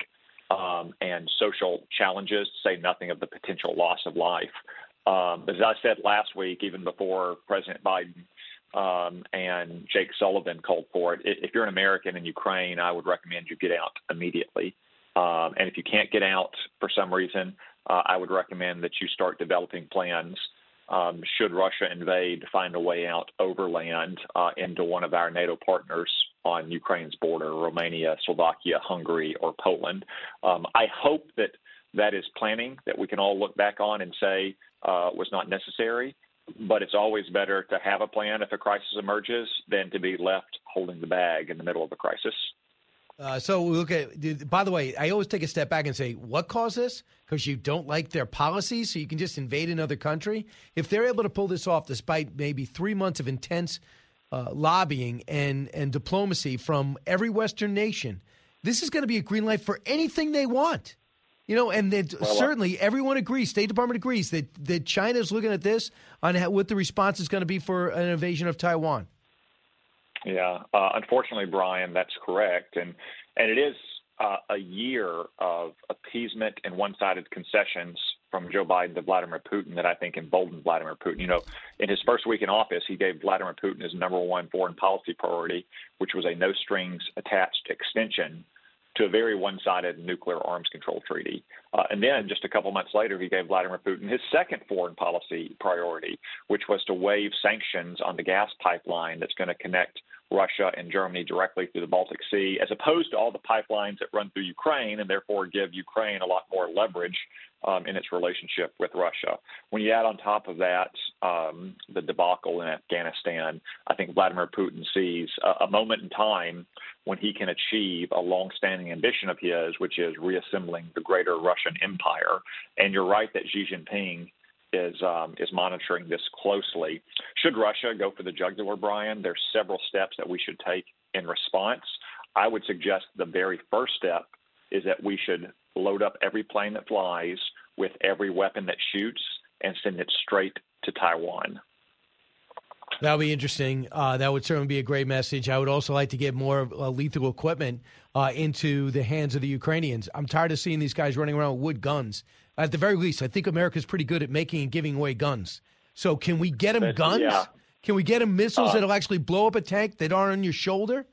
and social challenges, to say nothing of the potential loss of life. But as I said last week, even before President Biden and Jake Sullivan called for it, if you're an American in Ukraine, I would recommend you get out immediately. And if you can't get out for some reason, I would recommend that you start developing plans, should Russia invade, to find a way out overland into one of our NATO partners on Ukraine's border, Romania, Slovakia, Hungary, or Poland. I hope that is planning that we can all look back on and say was not necessary, but it's always better to have a plan if a crisis emerges than to be left holding the bag in the middle of a crisis. So we look at, by the way, I always take a step back and say, what caused this? Because you don't like their policies, so you can just invade another country. If they're able to pull this off despite maybe 3 months of intense lobbying and diplomacy from every Western nation, this is going to be a green light for anything they want. You know, and certainly everyone agrees, State Department agrees that China is looking at this on what the response is going to be for an invasion of Taiwan. Yeah, unfortunately, Brian, that's correct. And it is a year of appeasement and one-sided concessions from Joe Biden to Vladimir Putin that I think emboldened Vladimir Putin. You know, in his first week in office, he gave Vladimir Putin his number one foreign policy priority, which was a no-strings-attached extension to a very one-sided nuclear arms control treaty. And then just a couple months later, he gave Vladimir Putin his second foreign policy priority, which was to waive sanctions on the gas pipeline that's going to connect Russia and Germany directly through the Baltic Sea, as opposed to all the pipelines that run through Ukraine and therefore give Ukraine a lot more leverage in its relationship with Russia. When you add on top of that the debacle in Afghanistan, I think Vladimir Putin sees a moment in time when he can achieve a long-standing ambition of his, which is reassembling the greater Russian empire. And you're right that Xi Jinping is monitoring this closely. Should Russia go for the jugular, Brian, there's several steps that we should take in response. I would suggest the very first step is that we should load up every plane that flies with every weapon that shoots and send it straight to Taiwan. That would be interesting. That would certainly be a great message. I would also like to get more lethal equipment into the hands of the Ukrainians. I'm tired of seeing these guys running around with wood guns. At the very least, I think America's pretty good at making and giving away guns. So can we get them guns? Yeah. Can we get them missiles that'll actually blow up a tank that aren't on your shoulder?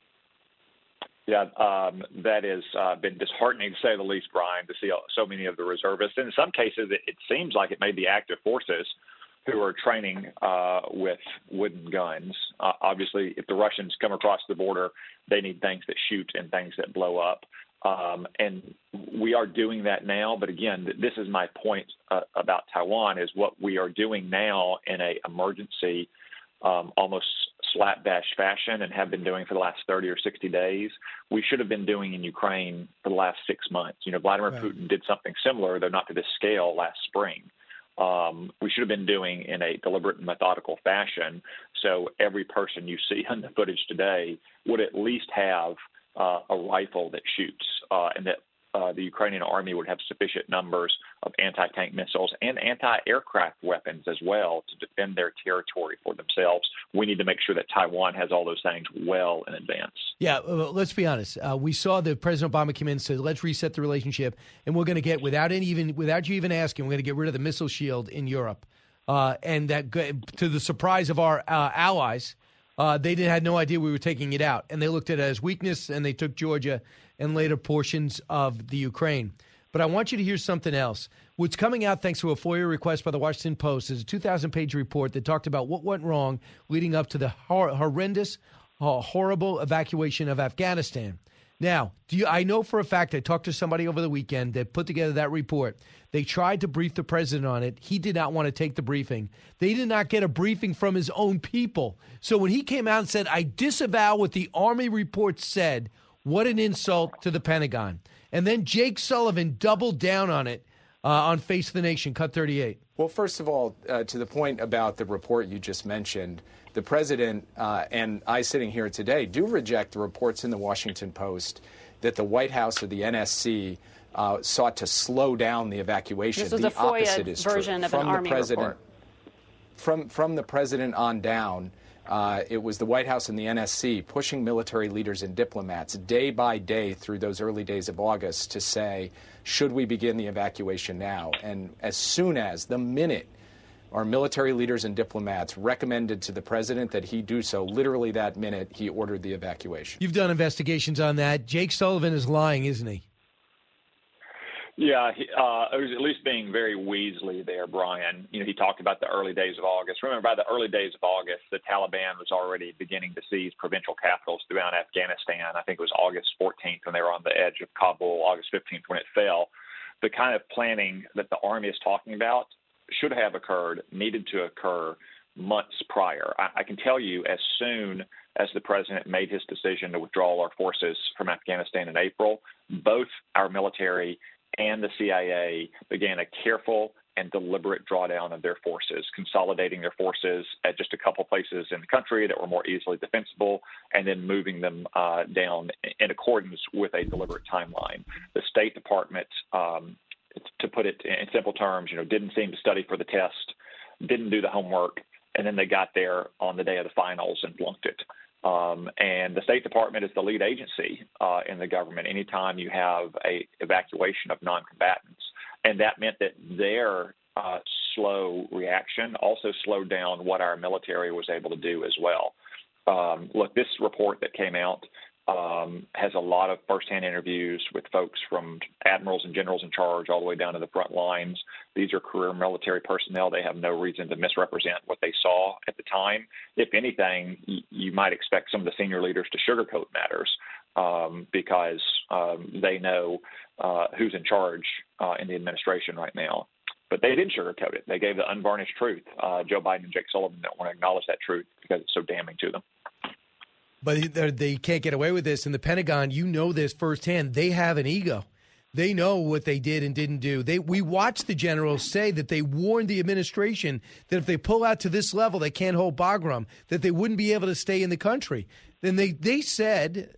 Yeah, that has been disheartening, to say the least, Brian, to see so many of the reservists. In some cases, it seems like it may be active forces who are training with wooden guns. Obviously, if the Russians come across the border, they need things that shoot and things that blow up. And we are doing that now. But again, this is my point about Taiwan, is what we are doing now in a emergency, almost slapdash fashion, and have been doing for the last 30 or 60 days. We should have been doing in Ukraine for the last 6 months. You know, Vladimir Putin did something similar, though not to this scale, last spring. We should have been doing in a deliberate and methodical fashion. So every person you see on the footage today would at least have a rifle that shoots, and that the Ukrainian army would have sufficient numbers of anti-tank missiles and anti-aircraft weapons as well to defend their territory for themselves. We need to make sure that Taiwan has all those things well in advance. Yeah, let's be honest. We saw that President Obama came in and said, let's reset the relationship, and we're going to get, without you even asking, we're going to get rid of the missile shield in Europe. And that, to the surprise of our allies, They had no idea we were taking it out, and they looked at it as weakness, and they took Georgia and later portions of the Ukraine. But I want you to hear something else. What's coming out thanks to a FOIA request by the Washington Post is a 2,000-page report that talked about what went wrong leading up to the horrendous, horrible evacuation of Afghanistan. Now, I know for a fact, I talked to somebody over the weekend that put together that report. They tried to brief the president on it. He did not want to take the briefing. They did not get a briefing from his own people. So when he came out and said, I disavow what the Army report said, what an insult to the Pentagon. And then Jake Sullivan doubled down on it on Face the Nation, Cut 38. Well, first of all, to the point about the report you just mentioned, the president and I sitting here today do reject the reports in the Washington Post that the White House or the NSC sought to slow down the evacuation. This was the a FOIA opposite is version true. of an Army report. From the president on down, it was the White House and the NSC pushing military leaders and diplomats day by day through those early days of August to say, should we begin the evacuation now? And as soon as, the minute, our military leaders and diplomats recommended to the president that he do so, literally that minute, he ordered the evacuation. You've done investigations on that. Jake Sullivan is lying, isn't he? Yeah, it was at least being very Weasley there, Brian. He talked about the early days of August. Remember, by the early days of August, the Taliban was already beginning to seize provincial capitals throughout Afghanistan. I think it was August 14th when they were on the edge of Kabul, August 15th when it fell. The kind of planning that the Army is talking about should have occurred, needed to occur months prior. I can tell you, as soon as the president made his decision to withdraw our forces from Afghanistan in April, both our military and the CIA began a careful and deliberate drawdown of their forces, consolidating their forces at just a couple places in the country that were more easily defensible, and then moving them down in accordance with a deliberate timeline. The State Department, to put it in simple terms, didn't seem to study for the test, didn't do the homework, and then they got there on the day of the finals and flunked it. And the State Department is the lead agency in the government anytime you have a evacuation of non-combatants. And that meant that their slow reaction also slowed down what our military was able to do as well. Look, this report that came out has a lot of firsthand interviews with folks from admirals and generals in charge all the way down to the front lines. These are career military personnel. They have no reason to misrepresent what they saw at the time. If anything, you might expect some of the senior leaders to sugarcoat matters because they know who's in charge in the administration right now. But they didn't sugarcoat it. They gave the unvarnished truth. Joe Biden and Jake Sullivan don't want to acknowledge that truth because it's so damning to them. But they can't get away with this. In the Pentagon, you know this firsthand. They have an ego. They know what they did and didn't do. We watched the generals say that they warned the administration that if they pull out to this level, they can't hold Bagram, that they wouldn't be able to stay in the country. Then they said,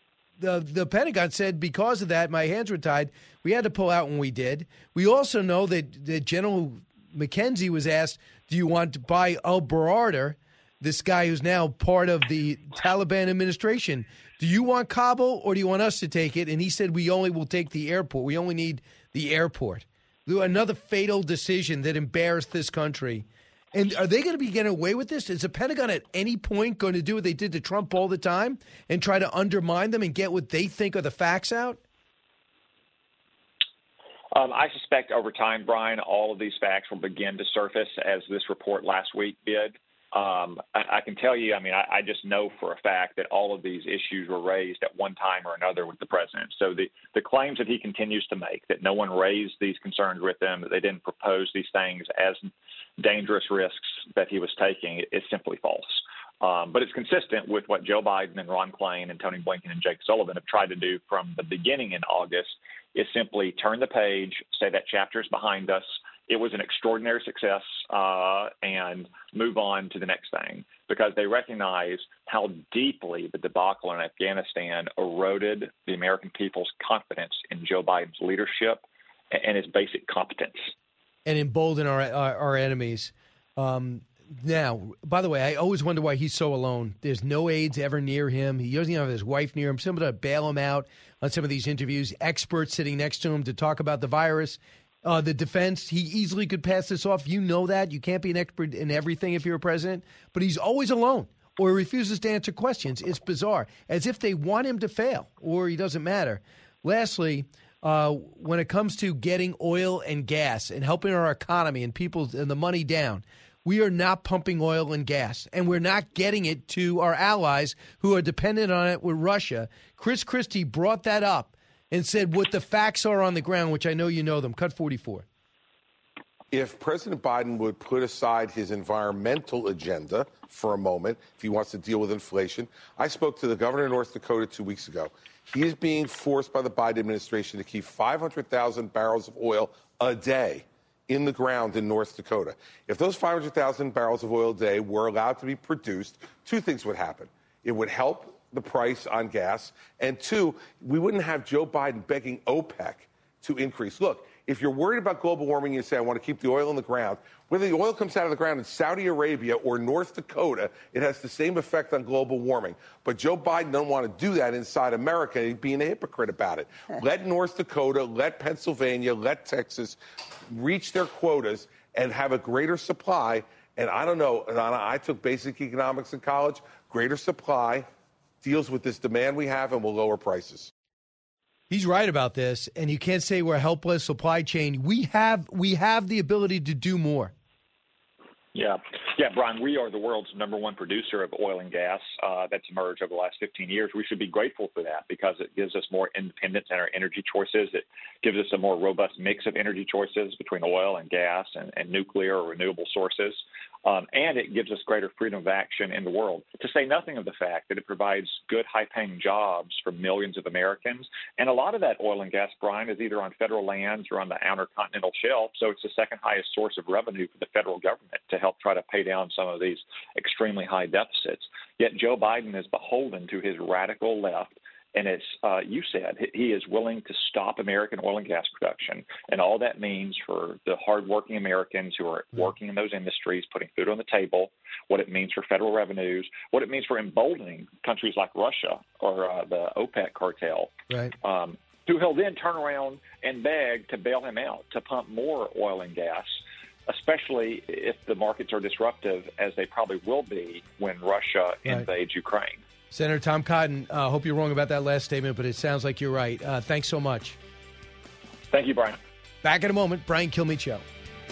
the Pentagon said, because of that, my hands were tied. We had to pull out when we did. We also know that General McKenzie was asked, do you want to buy al-Baradar, this guy who's now part of the Taliban administration, do you want Kabul or do you want us to take it? And he said, we only will take the airport. We only need the airport. Another fatal decision that embarrassed this country. And are they going to be getting away with this? Is the Pentagon at any point going to do what they did to Trump all the time and try to undermine them and get what they think are the facts out? I suspect over time, Brian, all of these facts will begin to surface as this report last week did. I can tell you, I just know for a fact that all of these issues were raised at one time or another with the president. So the claims that he continues to make, that no one raised these concerns with him, that they didn't propose these things as dangerous risks that he was taking, is simply false. But it's consistent with what Joe Biden and Ron Klain and Tony Blinken and Jake Sullivan have tried to do from the beginning in August, is simply turn the page, say that chapter is behind us. It was an extraordinary success, and move on to the next thing, because they recognize how deeply the debacle in Afghanistan eroded the American people's confidence in Joe Biden's leadership and his basic competence. And embolden our enemies. Now, by the way, I always wonder why he's so alone. There's no aides ever near him. He doesn't even have his wife near him. Somebody to bail him out on some of these interviews. Experts sitting next to him to talk about the virus. The defense, he easily could pass this off. You know that. You can't be an expert in everything if you're a president. But he's always alone. or he refuses to answer questions. It's bizarre, as if they want him to fail or he doesn't matter. Lastly, when it comes to getting oil and gas and helping our economy and people and the money down, we are not pumping oil and gas, and we're not getting it to our allies who are dependent on it with Russia. Chris Christie brought that up and said what the facts are on the ground, which I know you know them. Cut 44. If President Biden would put aside his environmental agenda for a moment, if he wants to deal with inflation, I spoke to the governor of North Dakota 2 weeks ago. He is being forced by the Biden administration to keep 500,000 barrels of oil a day in the ground in North Dakota. If those 500,000 barrels of oil a day were allowed to be produced, two things would happen. It would help the price on gas, and two, we wouldn't have Joe Biden begging OPEC to increase. Look, if you're worried about global warming, you say, I want to keep the oil in the ground. Whether the oil comes out of the ground in Saudi Arabia or North Dakota, it has the same effect on global warming. But Joe Biden doesn't want to do that inside America. He's being a hypocrite about it. Let North Dakota, let Pennsylvania, let Texas reach their quotas and have a greater supply. And I don't know, I took basic economics in college. Greater supply deals with this demand we have and will lower prices. He's right about this, and you can't say we're a helpless supply chain. We have the ability to do more. Yeah, Brian, we are the world's number one producer of oil and gas that's emerged over the last 15 years. We should be grateful for that because it gives us more independence in our energy choices. It gives us a more robust mix of energy choices between oil and gas and nuclear or renewable sources. And it gives us greater freedom of action in the world, to say nothing of the fact that it provides good, high-paying jobs for millions of Americans. And a lot of that oil and gas, Brian, is either on federal lands or on the outer continental shelf, so it's the second highest source of revenue for the federal government to help try to pay down some of these extremely high deficits. Yet Joe Biden is beholden to his radical left. And as you said, he is willing to stop American oil and gas production. And all that means for the hardworking Americans who are working in those industries, putting food on the table, what it means for federal revenues, what it means for emboldening countries like Russia or the OPEC cartel, right? Who he'll then turn around and beg to bail him out, to pump more oil and gas, especially if the markets are disruptive, as they probably will be when Russia invades Ukraine. Senator Tom Cotton, I hope you're wrong about that last statement, but it sounds like you're right. Thanks so much. Thank you, Brian. Back in a moment, Brian Kilmeade Show.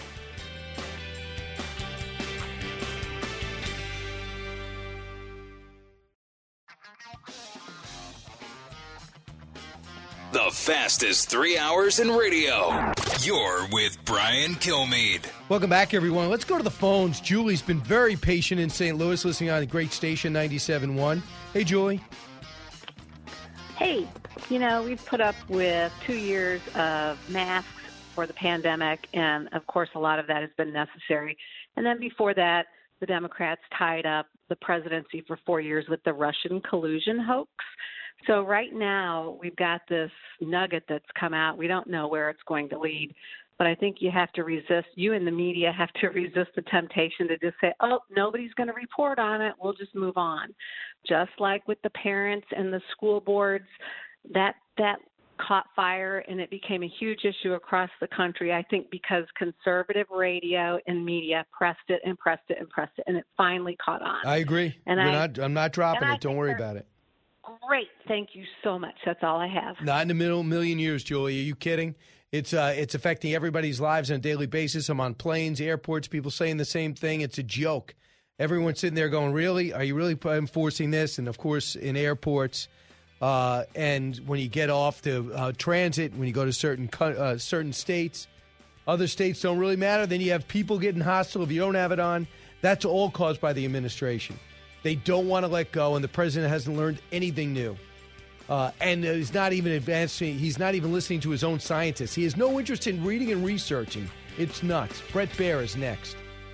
The fastest 3 hours in radio. You're with Brian Kilmeade. Welcome back, everyone. Let's go to the phones. Julie's been very patient in St. Louis, listening on the great station 97.1. Hey, Julie. Hey, we've put up with 2 years of masks for the pandemic, and of course a lot of that has been necessary. And then before that, the Democrats tied up the presidency for 4 years with the Russian collusion hoax. So right now we've got this nugget that's come out. We don't know where it's going to lead, but I think you have to resist. You and the media have to resist the temptation to just say, oh, nobody's going to report on it. We'll just move on. Just like with the parents and the school boards, that caught fire and it became a huge issue across the country, I think because conservative radio and media pressed it, and it finally caught on. I agree. And I'm not dropping it. Don't worry about it. Great. Thank you so much. That's all I have. Not in a million years, Julie. Are you kidding? It's affecting everybody's lives on a daily basis. I'm on planes, airports, people saying the same thing. It's a joke. Everyone's sitting there going, really? Are you really enforcing this? And, of course, in airports and when you get off to transit, when you go to certain states, other states don't really matter. Then you have people getting hostile if you don't have it on. That's all caused by the administration. They don't want to let go, and the president hasn't learned anything new. And he's not even advancing. He's not even listening to his own scientists. He has no interest in reading and researching. It's nuts. Brett Baer is next.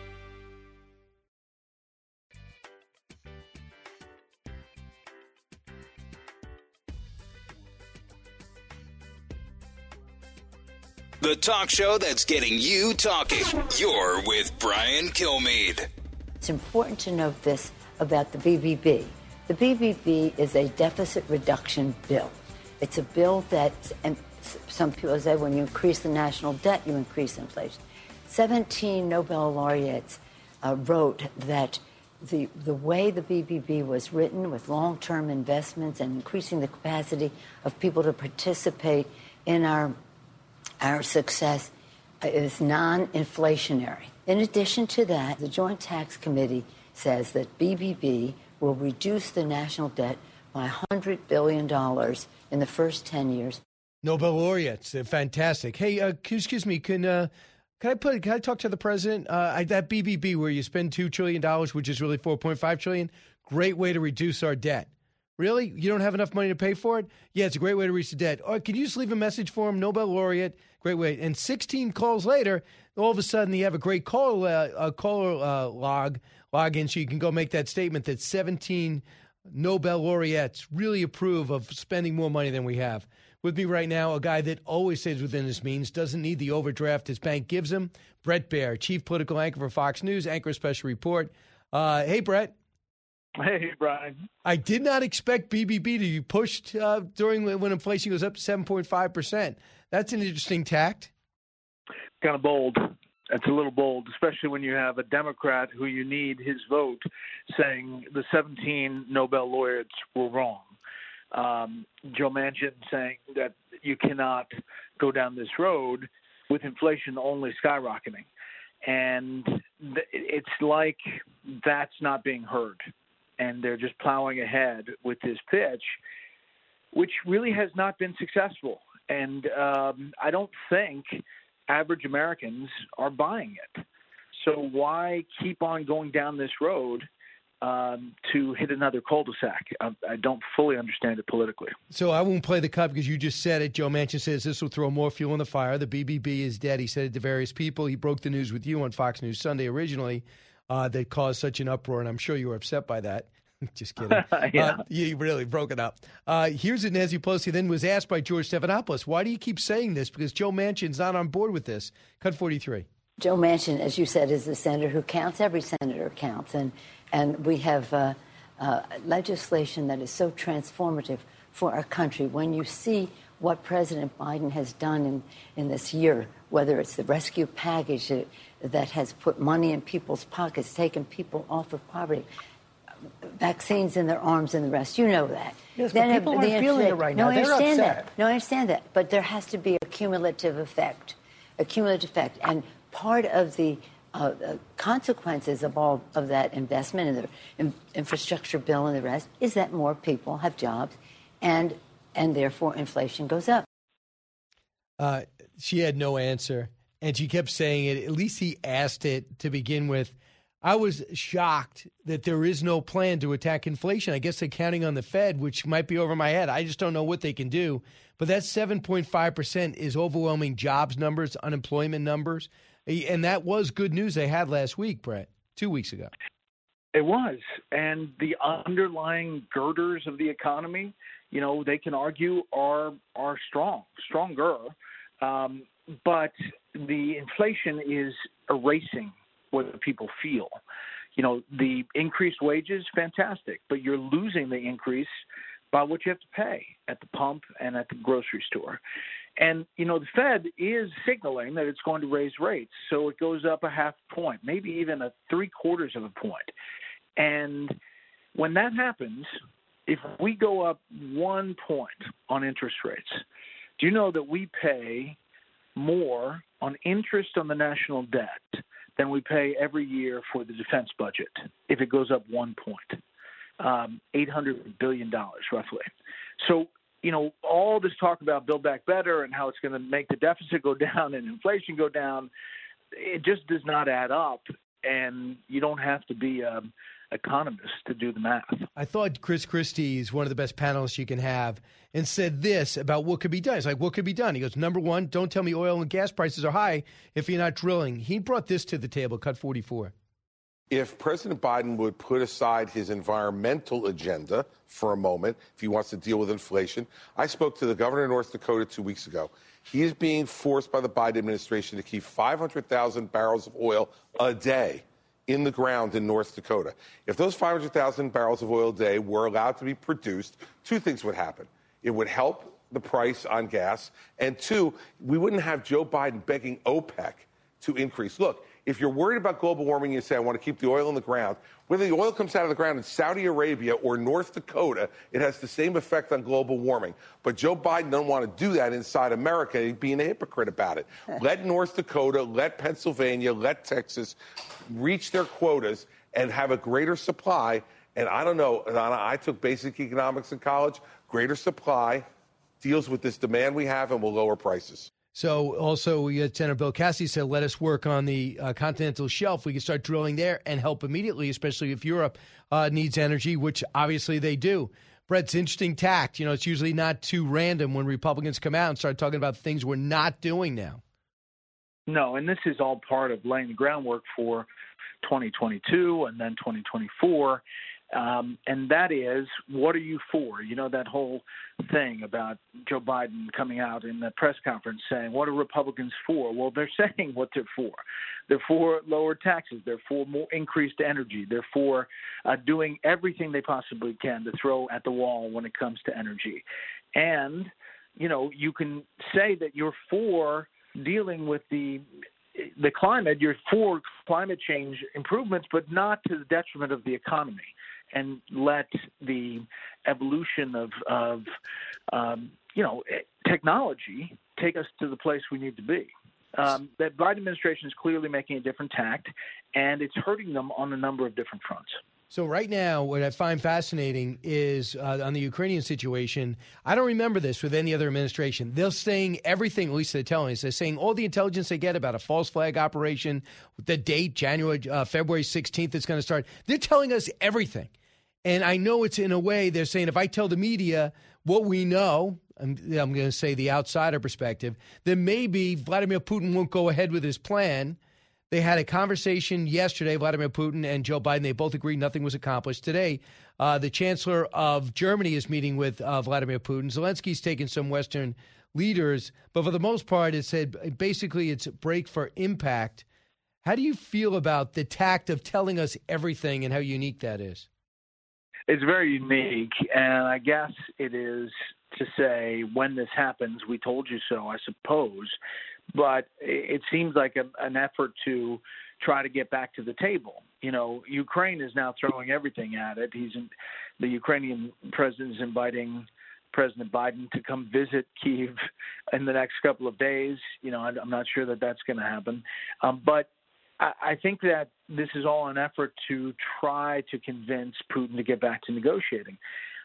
The talk show that's getting you talking. You're with Brian Kilmeade. It's important to note this about the BBB. The BBB is a deficit reduction bill. It's a bill that, and some people say when you increase the national debt, you increase inflation. 17 Nobel laureates wrote that the way the BBB was written, with long-term investments and increasing the capacity of people to participate in our success, is non-inflationary. In addition to that, the Joint Tax Committee says that BBB will reduce the national debt by $100 billion in the first 10 years. Nobel laureates, they're fantastic. Hey, excuse me, can I talk to the president? That BBB where you spend $2 trillion, which is really $4.5 trillion, great way to reduce our debt. Really? You don't have enough money to pay for it? Yeah, it's a great way to reduce the debt. Or can you just leave a message for him? Nobel laureate, great way. And 16 calls later, all of a sudden you have a great caller log in, so you can go make that statement that 17 Nobel laureates really approve of spending more money than we have. With me right now, a guy that always stays within his means, doesn't need the overdraft his bank gives him, Bret Baier, chief political anchor for Fox News, anchor of Special Report. Hey, Bret. Hey, Brian. I did not expect BBB to be pushed during when inflation goes up to 7.5%. That's an interesting tact. Kind of bold. That's a little bold, especially when you have a Democrat who you need his vote saying the 17 Nobel laureates were wrong. Joe Manchin saying that you cannot go down this road with inflation only skyrocketing. And it's like that's not being heard. And they're just plowing ahead with this pitch, which really has not been successful. And I don't think average Americans are buying it. So why keep on going down this road to hit another cul-de-sac? I don't fully understand it politically. So I won't play the cut because you just said it. Joe Manchin says this will throw more fuel on the fire. The BBB is dead. He said it to various people. He broke the news with you on Fox News Sunday originally that caused such an uproar, and I'm sure you were upset by that. Just kidding. Yeah. You really broke it up. Here's what Nancy Pelosi then was asked by George Stephanopoulos. Why do you keep saying this? Because Joe Manchin's not on board with this. Cut 43. Joe Manchin, as you said, is a senator who counts. Every senator counts. And we have legislation that is so transformative for our country. When you see what President Biden has done in this year, whether it's the rescue package that has put money in people's pockets, taken people off of poverty, vaccines in their arms and the rest. You know that. Yes, but people aren't feeling it right now. They're upset. No, I understand that. But there has to be a cumulative effect. And part of the consequences of all of that investment in the infrastructure bill and the rest is that more people have jobs and therefore inflation goes up. She had no answer, and she kept saying it. At least he asked it to begin with. I was shocked that there is no plan to attack inflation. I guess they're counting on the Fed, which might be over my head. I just don't know what they can do. But that 7.5% is overwhelming jobs numbers, unemployment numbers. And that was good news they had last week, Bret, 2 weeks ago. It was. And the underlying girders of the economy, they can argue are stronger. But the inflation is erasing what people feel. The increased wages, fantastic, but you're losing the increase by what you have to pay at the pump and at the grocery store. And, the Fed is signaling that it's going to raise rates. So it goes up a half point, maybe even a 0.75 of a point. And when that happens, if we go up 1 point on interest rates, do you know that we pay more on interest on the national debt than we pay every year for the defense budget if it goes up 1 point, $800 billion roughly. So, all this talk about Build Back Better and how it's going to make the deficit go down and inflation go down, it just does not add up. And you don't have to be an economist to do the math. I thought Chris Christie is one of the best panelists you can have and said this about what could be done. It's like, what could be done? He goes, number one, don't tell me oil and gas prices are high if you're not drilling. He brought this to the table, cut 44. If President Biden would put aside his environmental agenda for a moment, if he wants to deal with inflation, I spoke to the governor of North Dakota 2 weeks ago. He is being forced by the Biden administration to keep 500,000 barrels of oil a day in the ground in North Dakota. If those 500,000 barrels of oil a day were allowed to be produced, two things would happen. It would help the price on gas, and two, we wouldn't have Joe Biden begging OPEC to increase. Look, If you're worried about global warming, you say, I want to keep the oil in the ground. Whether the oil comes out of the ground in Saudi Arabia or North Dakota, it has the same effect on global warming. But Joe Biden doesn't want to do that inside America. He's being a hypocrite about it. Let North Dakota, let Pennsylvania, let Texas reach their quotas and have a greater supply. And I don't know, Donna, I took basic economics in college. Greater supply deals with this demand we have and will lower prices. So also, we had Senator Bill Cassidy said, let us work on the continental shelf. We can start drilling there and help immediately, especially if Europe needs energy, which obviously they do. Brett, it's interesting tact. You know, it's usually not too random when Republicans come out and start talking about things we're not doing now. No, and this is all part of laying the groundwork for 2022 and then 2024. And that is, what are you for? You know, that whole thing about Joe Biden coming out in the press conference saying, what are Republicans for? Well, they're saying what they're for. They're for lower taxes. They're for more increased energy. They're for doing everything they possibly can to throw at the wall when it comes to energy. And, you know, you can say that you're for dealing with the climate, you're for climate change improvements, but not to the detriment of the economy. And let the evolution of technology take us to the place we need to be. That Biden administration is clearly making a different tact, and it's hurting them on a number of different fronts. So right now, what I find fascinating is on the Ukrainian situation, I don't remember this with any other administration. They're saying everything, at least they're telling us. They're saying all the intelligence they get about a false flag operation, the date, February 16th, it's going to start. They're telling us everything. And I know it's in a way they're saying if I tell the media what we know, I'm going to say the outsider perspective, then maybe Vladimir Putin won't go ahead with his plan. They had a conversation yesterday, Vladimir Putin and Joe Biden. They both agreed nothing was accomplished. Today, the chancellor of Germany is meeting with Vladimir Putin. Zelensky's taken some Western leaders. But for the most part, it said basically it's a break for impact. How do you feel about the tact of telling us everything and how unique that is? It's very unique, and I guess it is to say when this happens, we told you so, I suppose. But it seems like an effort to try to get back to the table. You know, Ukraine is now throwing everything at it. The Ukrainian president is inviting President Biden to come visit Kyiv in the next couple of days. You know, I'm not sure that that's going to happen. But I think that this is all an effort to try to convince Putin to get back to negotiating.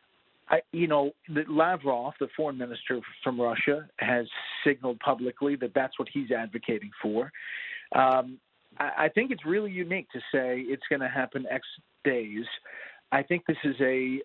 Lavrov, the foreign minister from Russia, has signaled publicly that that's what he's advocating for. I think it's really unique to say it's going to happen X days. I think this is a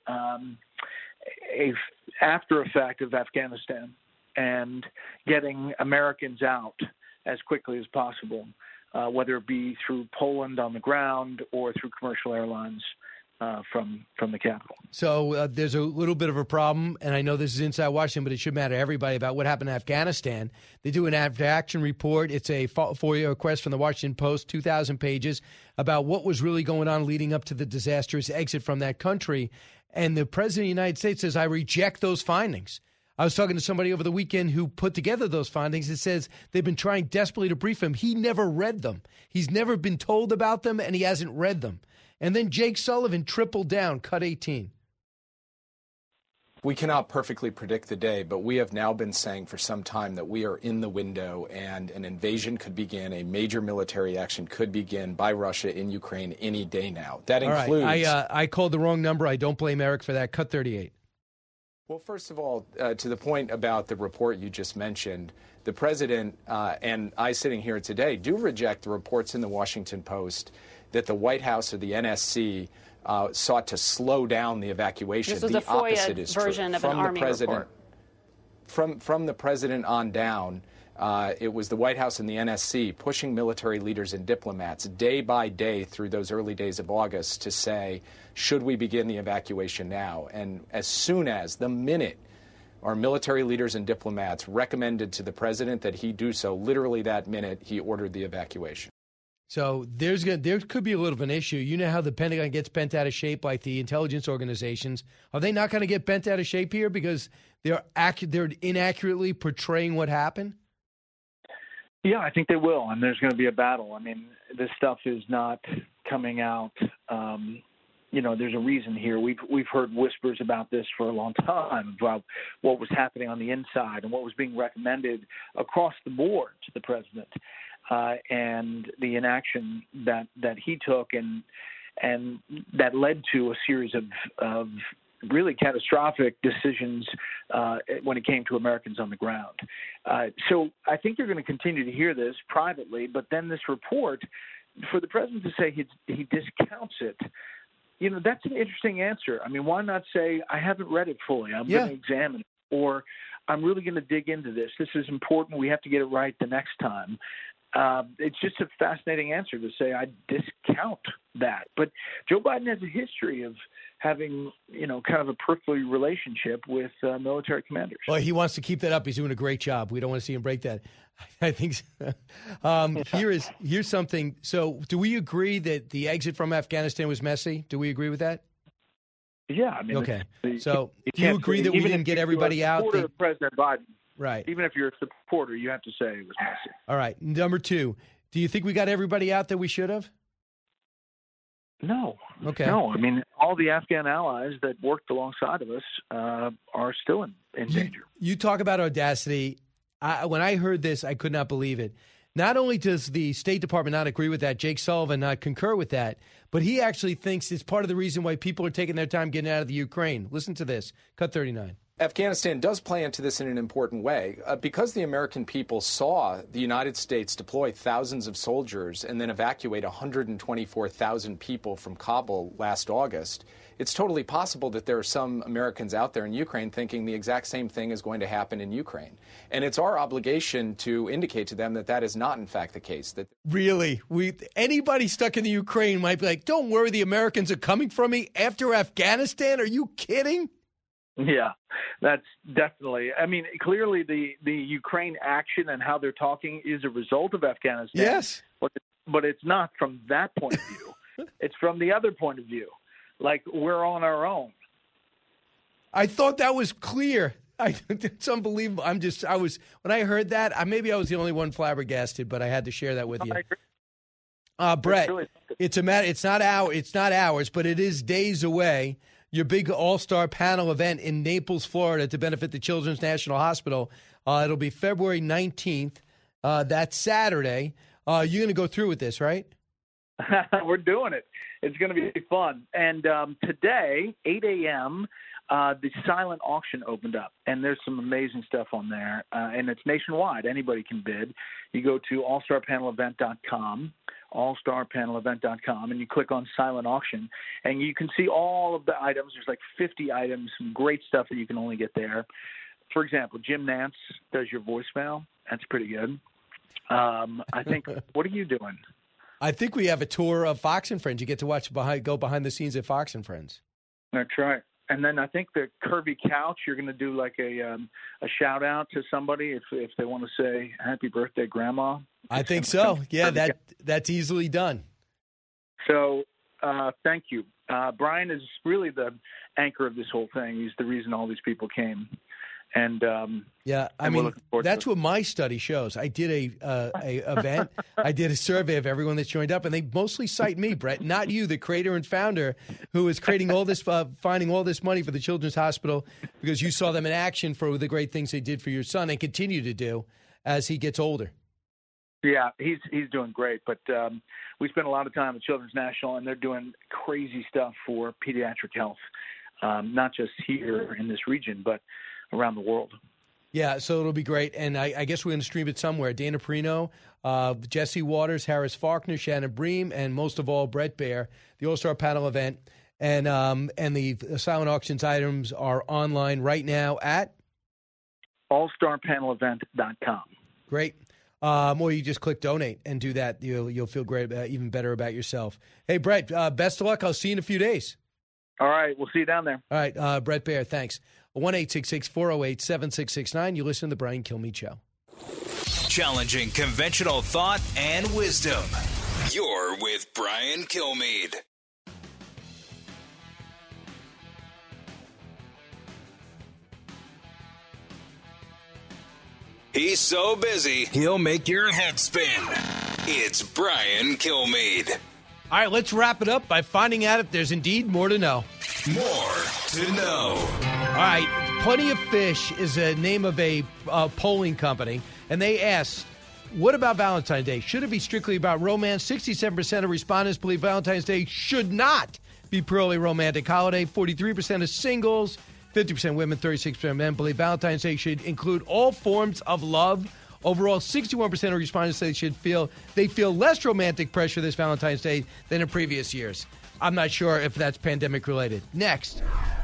after effect of Afghanistan and getting Americans out as quickly as possible, whether it be through Poland on the ground or through commercial airlines from the capital. So there's a little bit of a problem, and I know this is inside Washington, but it should matter to everybody about what happened in Afghanistan. They do an after-action report. It's a FOIA request from the Washington Post, 2,000 pages, about what was really going on leading up to the disastrous exit from that country. And the President of the United States says, I reject those findings. I was talking to somebody over the weekend who put together those findings. It says they've been trying desperately to brief him. He never read them. He's never been told about them, and he hasn't read them. And then Jake Sullivan tripled down, cut 18. We cannot perfectly predict the day, but we have now been saying for some time that we are in the window and an invasion could begin, a major military action could begin by Russia in Ukraine any day now. That includes... Right. I called the wrong number. I don't blame Eric for that. Cut 38. Well, first of all, to the point about the report you just mentioned, the president and I sitting here today do reject the reports in the Washington Post that the White House or the NSC sought to slow down the evacuation. This was the a FOIA opposite is version true. of an Army report. From the president on down, it was the White House and the NSC pushing military leaders and diplomats day by day through those early days of August to say, should we begin the evacuation now? And as soon as, the minute, our military leaders and diplomats recommended to the president that he do so, literally that minute, he ordered the evacuation. So there could be a little of an issue. You know how the Pentagon gets bent out of shape like the intelligence organizations. Are they not going to get bent out of shape here because they're inaccurately portraying what happened? Yeah, I think they will, and there's going to be a battle. I mean, this stuff is not coming out. There's a reason here. We've heard whispers about this for a long time about what was happening on the inside and what was being recommended across the board to the president, and the inaction that he took, and that led to a series of really catastrophic decisions when it came to Americans on the ground. So I think you're going to continue to hear this privately, but then this report, for the president to say he discounts it, that's an interesting answer. I mean, why not say, I haven't read it fully, I'm going to examine it, or I'm really going to dig into this. This is important. We have to get it right the next time. It's just a fascinating answer to say I discount that. But Joe Biden has a history of having, kind of a peripheral relationship with military commanders. Well, he wants to keep that up. He's doing a great job. We don't want to see him break that. I think so. Here's something. So do we agree that the exit from Afghanistan was messy? Do we agree with that? Yeah. I mean, okay. So do you agree that we didn't get everybody out? President Biden. Right. Even if you're a supporter, you have to say it was messy. All right. Number two, do you think we got everybody out that we should have? No. Okay. No. I mean, all the Afghan allies that worked alongside of us are still in danger. You talk about audacity. When I heard this, I could not believe it. Not only does the State Department not agree with that, Jake Sullivan not concur with that, but he actually thinks it's part of the reason why people are taking their time getting out of the Ukraine. Listen to this. Cut 39. Afghanistan does play into this in an important way. Because the American people saw the United States deploy thousands of soldiers and then evacuate 124,000 people from Kabul last August, it's totally possible that there are some Americans out there in Ukraine thinking the exact same thing is going to happen in Ukraine. And it's our obligation to indicate to them that that is not, in fact, the case. That Really? Anybody stuck in the Ukraine might be like, don't worry, the Americans are coming for me after Afghanistan? Are you kidding? Yeah, that's definitely. I mean, clearly the Ukraine action and how they're talking is a result of Afghanistan. Yes. But it's not from that point of view. It's from the other point of view. Like, we're on our own. I thought that was clear. It's unbelievable. When I heard that, maybe I was the only one flabbergasted, but I had to share that with you. Brett, it's not ours, but it is days away. Your big all-star panel event in Naples, Florida, to benefit the Children's National Hospital. It'll be February 19th. That's Saturday. You're going to go through with this, right? We're doing it. It's going to be fun. And today, 8 a.m., the silent auction opened up, and there's some amazing stuff on there. And it's nationwide. Anybody can bid. You go to allstarpanelevent.com. allstarpanelevent.com, and you click on silent auction, and you can see all of the items. There's like 50 items, some great stuff that you can only get there. For example, Jim Nance does your voicemail. That's pretty good. I think, what are you doing? I think we have a tour of Fox and Friends. You get to go behind the scenes at Fox and Friends. That's right. And then I think the Curvy Couch, you're going to do like a shout out to somebody if they want to say happy birthday, Grandma. I think so. Yeah, that's easily done. So thank you. Brian is really the anchor of this whole thing. He's the reason all these people came. And that's what my study shows. I did a event. I did a survey of everyone that's joined up, and they mostly cite me, Brett, not you, the creator and founder, who is creating all this, finding all this money for the Children's Hospital, because you saw them in action for the great things they did for your son and continue to do as he gets older. Yeah, he's doing great. But we spend a lot of time at Children's National, and they're doing crazy stuff for pediatric health, not just here in this region, but around the world. Yeah, so it'll be great. And I guess we're going to stream it somewhere. Dana Perino, Jesse Waters, Harris Faulkner, Shannon Bream, and most of all, Brett Baer, the All-Star Panel event. And the silent auctions items are online right now at? allstarpanelevent.com. Great. Or you just click donate and do that. You'll feel great, even better about yourself. Hey, Brett, best of luck. I'll see you in a few days. All right. We'll see you down there. All right. Brett Baer, thanks. 1-866-408-7669. You listen to the Brian Kilmeade Show. Challenging conventional thought and wisdom. You're with Brian Kilmeade. He's so busy, he'll make your head spin. It's Brian Kilmeade. All right, let's wrap it up by finding out if there's indeed more to know. More to know. All right, Plenty of Fish is the name of a polling company, and they asked, what about Valentine's Day? Should it be strictly about romance? 67% of respondents believe Valentine's Day should not be purely romantic holiday. 43% of singles, 50% women, 36% men believe Valentine's Day should include all forms of love. Overall, 61% of respondents say they feel less romantic pressure this Valentine's Day than in previous years. I'm not sure if that's pandemic related. Next.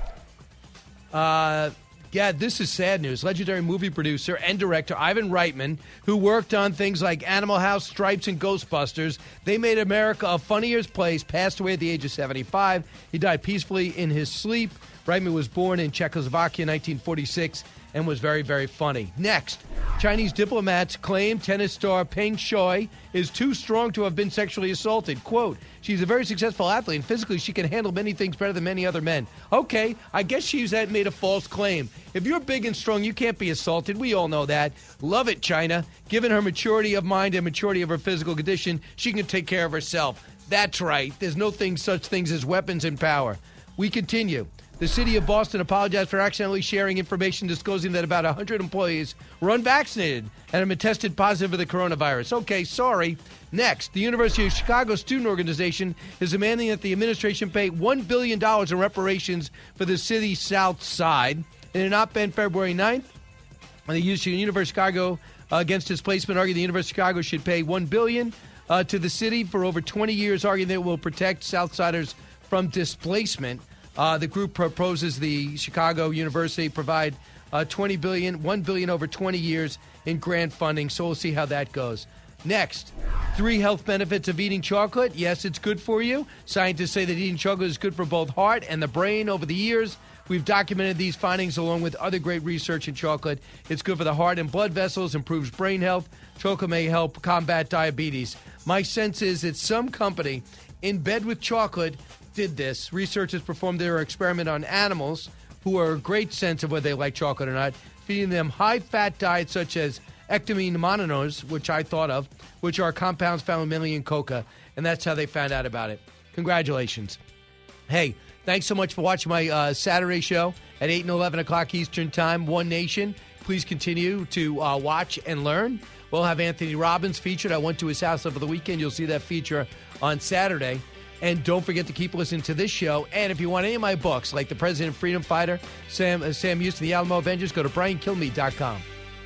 Yeah, this is sad news. Legendary movie producer and director Ivan Reitman, who worked on things like Animal House, Stripes, and Ghostbusters, They Made America a Funnier Place, passed away at the age of 75. He died peacefully in his sleep. Reitman was born in Czechoslovakia in 1946 and was very, very funny. Next, Chinese diplomats claim tennis star Peng Shuai is too strong to have been sexually assaulted. Quote, she's a very successful athlete, and physically she can handle many things better than many other men. Okay, I guess she's made a false claim. If you're big and strong, you can't be assaulted. We all know that. Love it, China. Given her maturity of mind and maturity of her physical condition, she can take care of herself. That's right. There's no such things as weapons and power. We continue. The city of Boston apologized for accidentally sharing information disclosing that about 100 employees were unvaccinated and have been tested positive for the coronavirus. Okay, sorry. Next, the University of Chicago Student Organization is demanding that the administration pay $1 billion in reparations for the city's South Side. In an op-ed February 9th, the University of Chicago against displacement argued the University of Chicago should pay $1 billion to the city for over 20 years, arguing that it will protect Southsiders from displacement. The group proposes the Chicago University provide $1 billion over 20 years in grant funding. So we'll see how that goes. Next, 3 health benefits of eating chocolate. Yes, it's good for you. Scientists say that eating chocolate is good for both heart and the brain. Over the years, we've documented these findings along with other great research in chocolate. It's good for the heart and blood vessels, improves brain health. Chocolate may help combat diabetes. My sense is that some company in bed with chocolate did this. Researchers performed their experiment on animals who are a great sense of whether they like chocolate or not, feeding them high-fat diets such as ectomine mononos, which I thought of, which are compounds found mainly in coca, and that's how they found out about it. Congratulations. Hey, thanks so much for watching my Saturday show at 8 and 11 o'clock Eastern Time, One Nation. Please continue to watch and learn. We'll have Anthony Robbins featured. I went to his house over the weekend. You'll see that feature on Saturday. And don't forget to keep listening to this show. And if you want any of my books, like The President Freedom Fighter, Sam Houston, The Alamo Avengers, go to BrianKilmeade.com.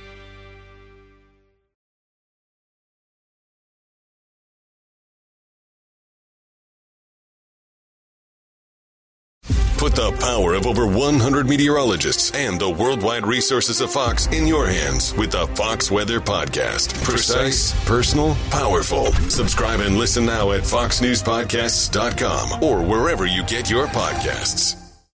Put the power of over 100 meteorologists and the worldwide resources of Fox in your hands with the Fox Weather Podcast. Precise, personal, powerful. Subscribe and listen now at foxnewspodcasts.com or wherever you get your podcasts.